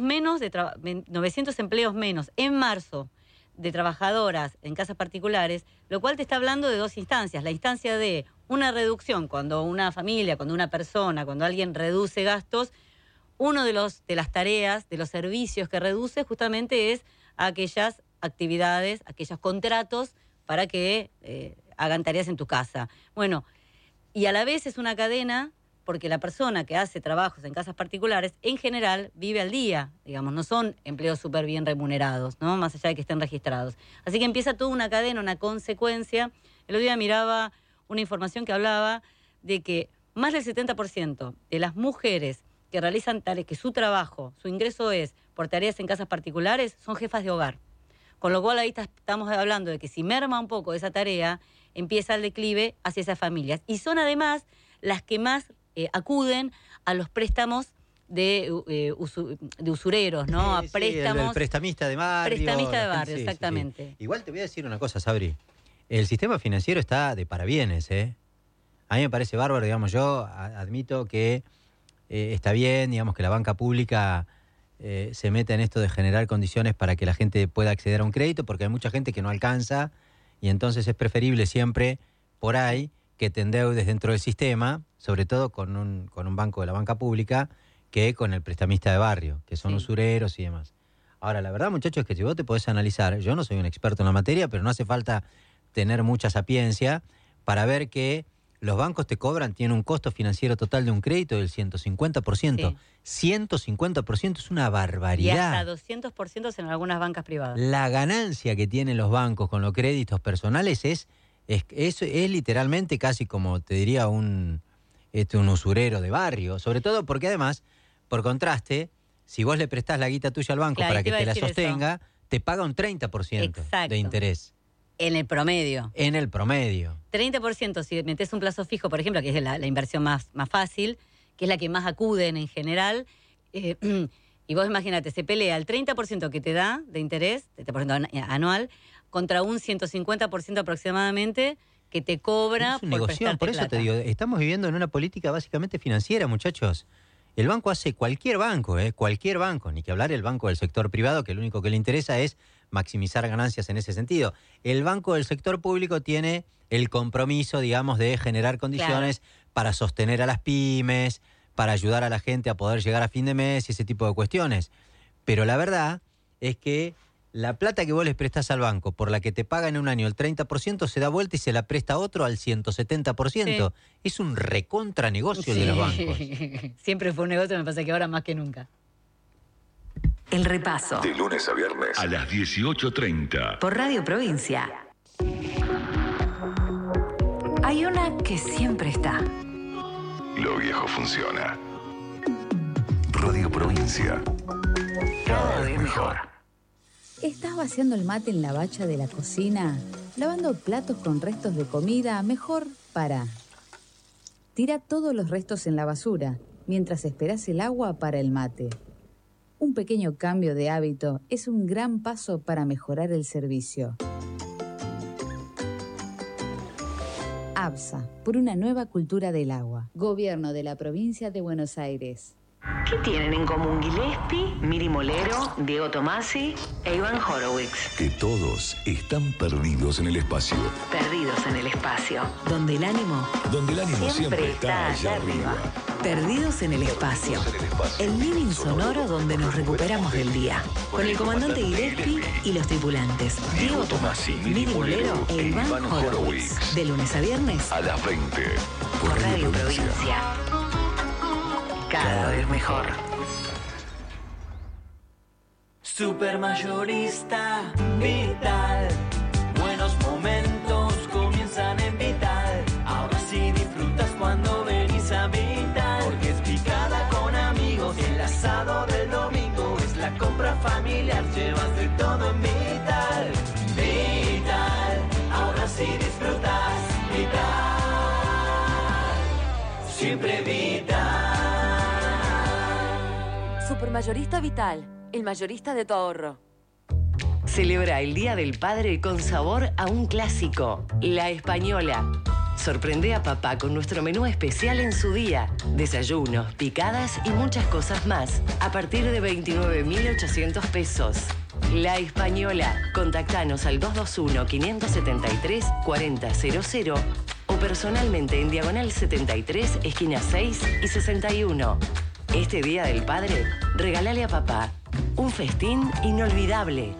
empleos menos en marzo de trabajadoras en casas particulares, lo cual te está hablando de dos instancias. La instancia de una reducción, cuando una familia, cuando una persona, cuando alguien reduce gastos, uno de las tareas, de los servicios que reduce justamente es aquellas actividades, aquellos contratos para que hagan tareas en tu casa. Bueno, y a la vez es una cadena porque la persona que hace trabajos en casas particulares en general vive al día, digamos, no son empleos súper bien remunerados, ¿no? Más allá de que estén registrados. Así que empieza toda una cadena, una consecuencia. El otro día miraba una información que hablaba de que más del 70% de las mujeres que realizan tareas, que su trabajo, su ingreso es por tareas en casas particulares, son jefas de hogar. Con lo cual ahí estamos hablando de que si merma un poco esa tarea, empieza el declive hacia esas familias. Y son además las que más acuden a los préstamos de usureros, ¿no? A préstamos. El prestamista de barrio. Prestamista de barrio, sí, exactamente. Sí. Igual te voy a decir una cosa, Sabri. El sistema financiero está de parabienes, ¿eh? A mí me parece bárbaro, digamos, yo admito que está bien, digamos, que la banca pública se meta en esto de generar condiciones para que la gente pueda acceder a un crédito, porque hay mucha gente que no alcanza y entonces es preferible siempre por ahí que te endeudes dentro del sistema, sobre todo con un banco de la banca pública, que con el prestamista de barrio, que son usureros y demás. Ahora, la verdad, muchachos, es que si vos te podés analizar, yo no soy un experto en la materia, pero no hace falta tener mucha sapiencia para ver que los bancos te cobran, tienen un costo financiero total de un crédito del 150%. Sí. 150% es una barbaridad. Y hasta 200% en algunas bancas privadas. La ganancia que tienen los bancos con los créditos personales es literalmente casi como, te diría, un usurero de barrio. Sobre todo porque además, por contraste, si vos le prestás la guita tuya al banco para que te la sostenga, te paga un 30% de interés. En el promedio. En el promedio. 30% si metes un plazo fijo, por ejemplo, que es la inversión más fácil, que es la que más acuden en general, y vos imagínate, se pelea el 30% que te da de interés, 30% anual, contra un 150% aproximadamente que te cobra es un por negocio, por eso plata. te digo, estamos viviendo en una política básicamente financiera, muchachos. El banco hace cualquier banco, ni que hablar el banco del sector privado, que lo único que le interesa es maximizar ganancias en ese sentido. El banco del sector público tiene el compromiso, digamos, de generar condiciones para sostener a las pymes, para ayudar a la gente a poder llegar a fin de mes y ese tipo de cuestiones. Pero la verdad es que la plata que vos les prestás al banco, por la que te pagan en un año el 30%, se da vuelta y se la presta otro al 170%. Sí. Es un recontra negocio de los bancos. Siempre fue un negocio, me pasa que ahora más que nunca. El repaso. De lunes a viernes a las 18:30. Por Radio Provincia. Hay una que siempre está. Lo viejo funciona. Radio Provincia. Cada vez mejor. ¿Estás vaciando el mate en la bacha de la cocina? ¿Lavando platos con restos de comida? Mejor para. Tira todos los restos en la basura mientras esperas el agua para el mate. Un pequeño cambio de hábito es un gran paso para mejorar el servicio. ABSA, por una nueva cultura del agua. Gobierno de la Provincia de Buenos Aires. ¿Qué tienen en común Gillespie, Miri Molero, Diego Tomasi e Iván Horowitz? Que todos están perdidos en el espacio. Perdidos en el espacio, donde el ánimo siempre está allá arriba. Perdidos en el espacio. El living sonoro donde nos recuperamos del día. Con el comandante Gillespie y los tripulantes. Diego Tomasi, Miri Molero e Iván Horowitz. De lunes a viernes a las 20. Por Radio Provincia. Cada vez mejor. Supermayorista Vital. Buenos momentos comienzan en Vital. Ahora sí disfrutas cuando venís a Vital. Porque es picada con amigos. El asado del domingo es la compra familiar. Llevas de todo en Vital. Vital. siempre Vital. Supermayorista Vital, el mayorista de tu ahorro. Celebra el Día del Padre con sabor a un clásico, La Española. Sorprende a papá con nuestro menú especial en su día. Desayunos, picadas y muchas cosas más. A partir de 29.800 pesos. La Española. Contactanos al 221-573-4000 o personalmente en Diagonal 73, esquinas 6 y 61. Este Día del Padre, regálale a papá un festín inolvidable.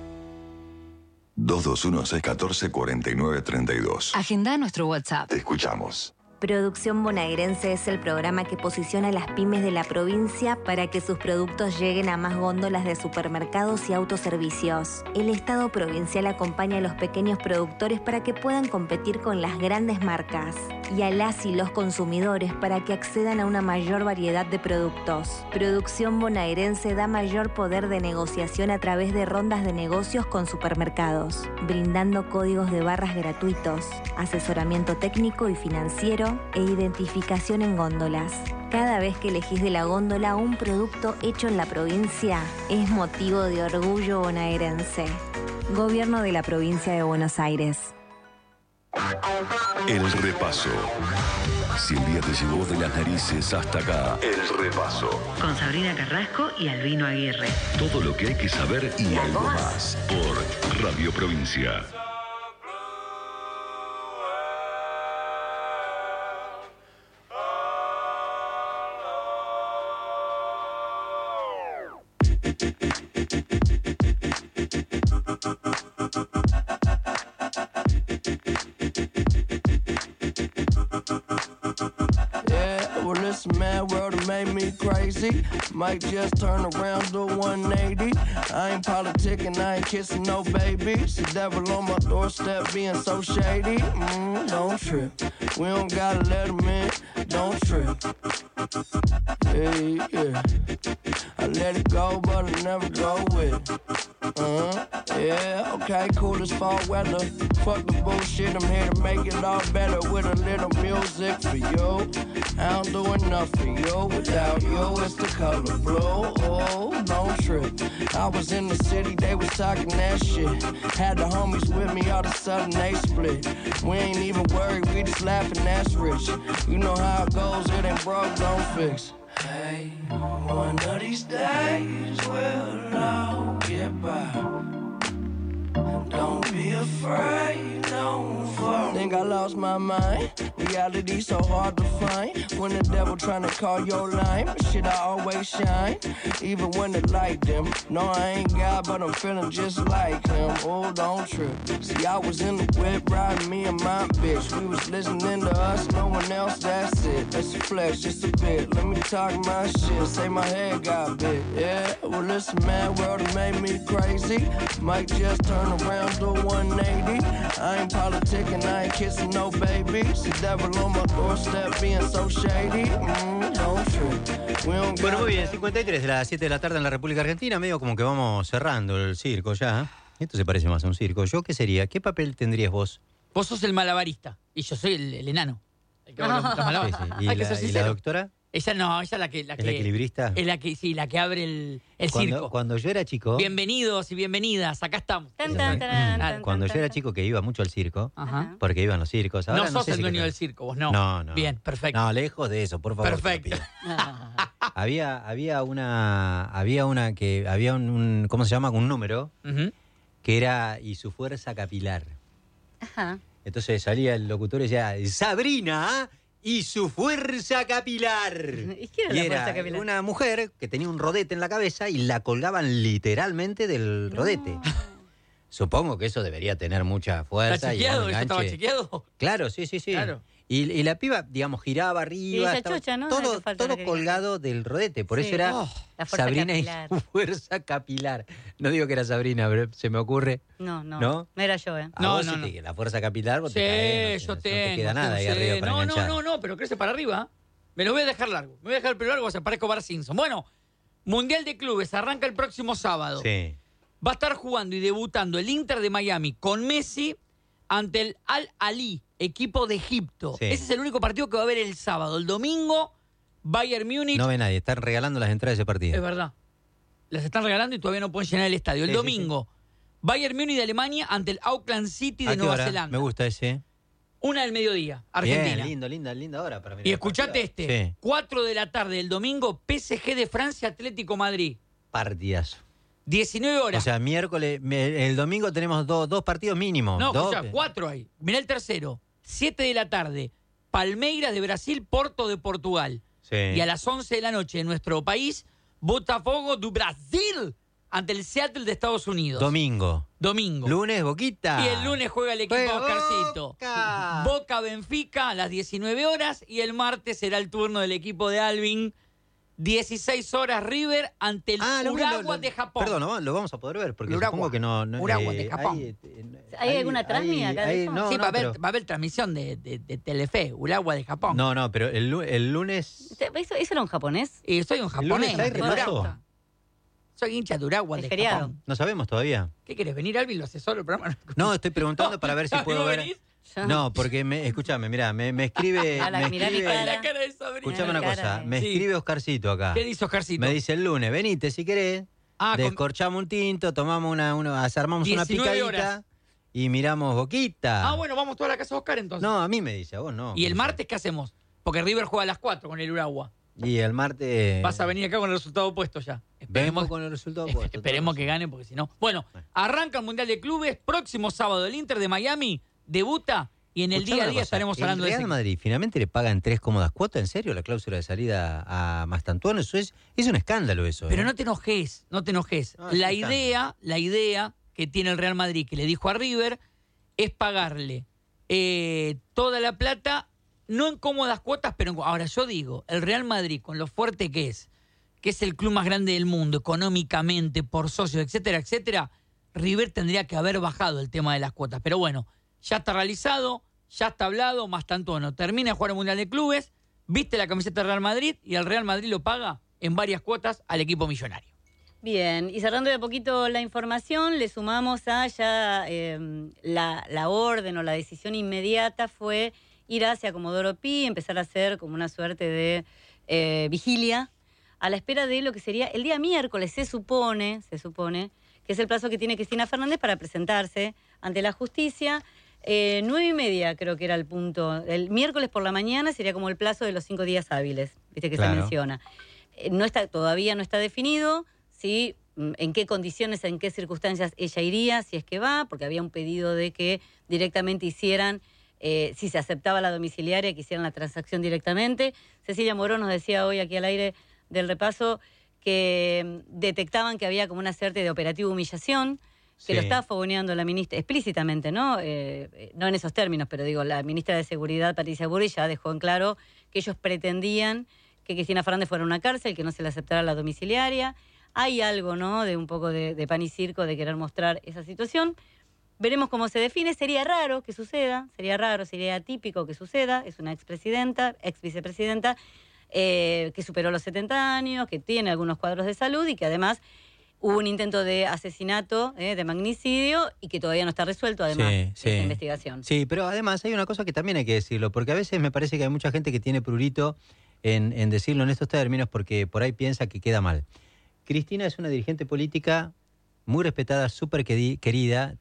221-614-4932. Agenda nuestro WhatsApp. Te escuchamos. Producción Bonaerense es el programa que posiciona a las pymes de la provincia para que sus productos lleguen a más góndolas de supermercados y autoservicios. El Estado provincial acompaña a los pequeños productores para que puedan competir con las grandes marcas y a las y los consumidores para que accedan a una mayor variedad de productos. Producción Bonaerense da mayor poder de negociación a través de rondas de negocios con supermercados, brindando códigos de barras gratuitos, asesoramiento técnico y financiero e identificación en góndolas. Cada vez que elegís de la góndola un producto hecho en la provincia, es motivo de orgullo bonaerense. Gobierno de la Provincia de Buenos Aires. El repaso. Silvia te llevó de las narices hasta acá. El repaso. Con Sabrina Carrasco y Albino Aguirre. Todo lo que hay que saber y algo más. Por Radio Provincia. Might just turn around to 180. I ain't politicking, I ain't kissing no babies. The devil on my doorstep being so shady. Don't trip. We don't gotta let him in. Don't trip. Hey, yeah. I let it go, but I never go with it. Yeah, okay, cool as fall weather. Fuck the bullshit, I'm here to make it all better with a little music for you. I don't do enough for you. Without you, it's the color blue. Oh, don't trip. I was in the city, they was talking that shit. Had the homies with me, all of a sudden they split. We ain't even worried, we just laughing, that's rich. You know how it goes, it ain't broke, don't fix. Hey, one of these days we'll all get by. Don't be afraid, don't fall. Think I lost my mind. Reality so hard to find. When the devil trying to call your line, but shit, I always shine. Even when the light dim. No, I ain't God, but I'm feeling just like him. Oh, don't trip. See, I was in the whip riding me and my bitch. We was listening to us, no one else, that's it. Let's flex just a bit. Let me talk my shit. Say my head got big. Yeah, well, listen, man, world has made me crazy. Might just turn around to 180. I ain't politicking, I ain't kissing no babies. The devil on my doorstep being so shady. Don't trip. Bueno, muy bien, 53 de las 7 de la tarde en la República Argentina, medio como que vamos cerrando el circo ya. Esto se parece más a un circo. ¿Yo qué sería? ¿Qué papel tendrías vos? Vos sos el malabarista y yo soy el enano. El que los malabares. Sí, sí. ¿Y la doctora? Ella no, ella ¿Es la equilibrista? Es la que abre el circo. Cuando yo era chico... Bienvenidos y bienvenidas, acá estamos. Cuando yo era chico que iba mucho al circo, porque iban los circos. Ahora no sos sé el dueño del circo, vos no. No. Bien, perfecto. No, lejos de eso, por favor. Perfecto. Había una ¿cómo se llama? Un número que era "y su fuerza capilar". Ajá. Entonces salía el locutor y decía, Sabrina y su fuerza capilar. ¿Y qué era la fuerza capilar? Una mujer que tenía un rodete en la cabeza y la colgaban literalmente del rodete. Supongo que eso debería tener mucha fuerza. ¿Está chequeado? ¿Eso estaba chequeado? Claro, sí. Claro. Y la piba, digamos, giraba arriba. Y esa chocha, ¿no? Todo colgado del rodete. Por eso era Sabrina capilar. Y su fuerza capilar. No digo que era Sabrina, pero se me ocurre. No era yo, ¿eh? No. La fuerza capilar, vos te caes, no te queda nada ahí arriba para enganchar. No, pero crece para arriba. Me lo voy a dejar largo. Me voy a dejar el pelo largo, se parezco a Bart Simpson. Bueno, Mundial de Clubes arranca el próximo sábado. Sí. Va a estar jugando y debutando el Inter de Miami con Messi ante el Al-Ahly equipo de Egipto. Sí. Ese es el único partido que va a haber el sábado. El domingo, Bayern Múnich. No ve nadie, están regalando las entradas de ese partido. Es verdad. Las están regalando y todavía no pueden llenar el estadio. El domingo, Bayern Múnich de Alemania ante el Auckland City de Nueva Zelanda. Me gusta ese. 1 del mediodía, Argentina. Bien, linda hora para mirar. Y escuchate este. Sí. 4 de la tarde del domingo, PSG de Francia, Atlético Madrid. Partidazo. 19 horas. O sea, miércoles, el domingo tenemos dos partidos mínimos. No, o sea, 4 hay. Mirá el tercero. 7 de la tarde, Palmeiras de Brasil, Porto de Portugal. Sí. Y a las 11 de la noche en nuestro país, Botafogo do Brasil ante el Seattle de Estados Unidos. Domingo. Lunes, Boquita. Y el lunes juega el equipo de Oscarcito. Boca Benfica a las 19 horas. Y el martes será el turno del equipo de Alvin. 16 horas River ante el Urawa de Japón. Perdón, lo vamos a poder ver, porque supongo que no... Urawa de Japón. ¿Hay alguna transmisión acá de eso? Sí, va a haber transmisión de Telefe, Urawa de Japón. No, pero el lunes... ¿Eso era un japonés? Y soy un japonés. ¿El lunes hay repaso? Soy hincha de Urawa de Japón. No sabemos todavía. ¿Qué querés? ¿Venir, Alvin? ¿Lo asesoro el programa? No, estoy preguntando para ver si puedo ver... venís? No, porque escúchame, mirá, me escribe... Escuchame una cosa, me escribe Oscarcito acá. ¿Qué dice Oscarcito? Me dice el lunes, venite si querés, descorchamos un tinto, tomamos armamos una picadita horas. Y miramos Boquita. Bueno, vamos toda la casa de Oscar entonces. No, a mí me dice, a vos no. ¿Y el martes qué hacemos? Porque River juega a las 4 con el Urawa. Y el martes... Vas a venir acá con el resultado opuesto ya. Vemos con el resultado opuesto. Esperemos que gane, porque si no... Bueno, arranca el Mundial de Clubes. Próximo sábado el Inter de Miami debuta y en el día a día estaremos hablando de eso. ¿El Real Madrid finalmente le pagan 3 cómodas cuotas? ¿En serio? ¿La cláusula de salida a Mastantuono? Eso es un escándalo eso. Pero no te enojes. La idea que tiene el Real Madrid, que le dijo a River, es pagarle toda la plata, no en cómodas cuotas, pero ahora yo digo, el Real Madrid, con lo fuerte que es el club más grande del mundo, económicamente, por socios, etcétera, etcétera, River tendría que haber bajado el tema de las cuotas. Pero bueno, ya está realizado, ya está hablado, Mastantuono termina de jugar el Mundial de Clubes, viste la camiseta del Real Madrid y el Real Madrid lo paga en varias cuotas al equipo millonario. Bien, y cerrando de a poquito la información, le sumamos a ya la orden o la decisión inmediata fue ir hacia Comodoro Pi, empezar a hacer como una suerte de vigilia a la espera de lo que sería el día miércoles, se supone, que es el plazo que tiene Cristina Fernández para presentarse ante la justicia. 9:30 creo que era el punto. El miércoles por la mañana sería como el plazo de los 5 días hábiles, viste que se menciona. Todavía no está definido si en qué condiciones, en qué circunstancias ella iría, si es que va, porque había un pedido de que directamente hicieran, si se aceptaba la domiciliaria, que hicieran la transacción directamente. Cecilia Moró nos decía hoy aquí al aire del repaso que detectaban que había como una suerte de operativo humillación, que lo estaba fogoneando la ministra explícitamente, ¿no? No en esos términos, pero digo, la ministra de Seguridad, Patricia Burri, ya dejó en claro que ellos pretendían que Cristina Fernández fuera a una cárcel, que no se le aceptara la domiciliaria. Hay algo, ¿no?, de un poco de pan y circo, de querer mostrar esa situación. Veremos cómo se define. Sería raro que suceda, sería atípico que suceda. Es una expresidenta, exvicepresidenta, que superó los 70 años, que tiene algunos cuadros de salud y que además hubo un intento de asesinato, de magnicidio, y que todavía no está resuelto, además, esa investigación. Sí, pero además hay una cosa que también hay que decirlo, porque a veces me parece que hay mucha gente que tiene prurito en decirlo en estos términos, porque por ahí piensa que queda mal. Cristina es una dirigente política muy respetada, súper querida,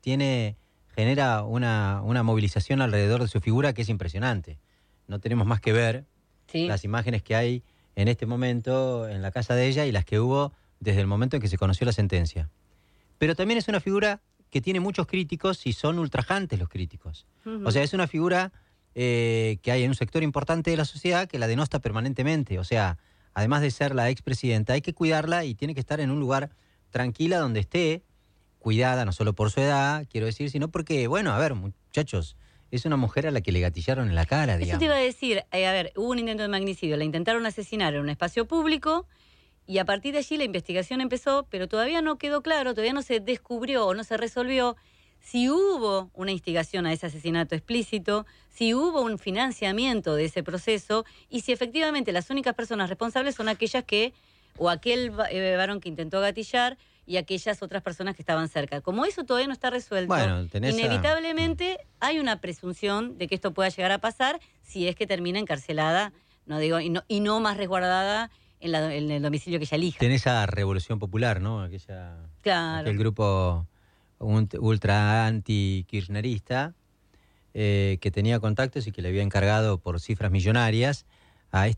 genera una movilización alrededor de su figura que es impresionante. No tenemos más que ver las imágenes que hay en este momento en la casa de ella y las que hubo desde el momento en que se conoció la sentencia. Pero también es una figura que tiene muchos críticos y son ultrajantes los críticos. O sea, es una figura que hay en un sector importante de la sociedad que la denosta permanentemente. O sea, además de ser la expresidenta, hay que cuidarla y tiene que estar en un lugar tranquila donde esté, cuidada no solo por su edad, quiero decir, sino porque, bueno, a ver, muchachos, es una mujer a la que le gatillaron en la cara, digamos. Eso te iba a decir, hubo un intento de magnicidio, la intentaron asesinar en un espacio público y a partir de allí la investigación empezó, pero todavía no quedó claro, todavía no se descubrió o no se resolvió si hubo una instigación a ese asesinato explícito, si hubo un financiamiento de ese proceso y si efectivamente las únicas personas responsables son aquellas que, o aquel varón que intentó gatillar y aquellas otras personas que estaban cerca. Como eso todavía no está resuelto, Bueno, inevitablemente hay una presunción de que esto pueda llegar a pasar si es que termina encarcelada, y no más resguardada en el domicilio que ella elija. Tenés a Revolución Popular, ¿no? Claro. Aquel grupo ultra anti-kirchnerista que tenía contactos y que le había encargado por cifras millonarias a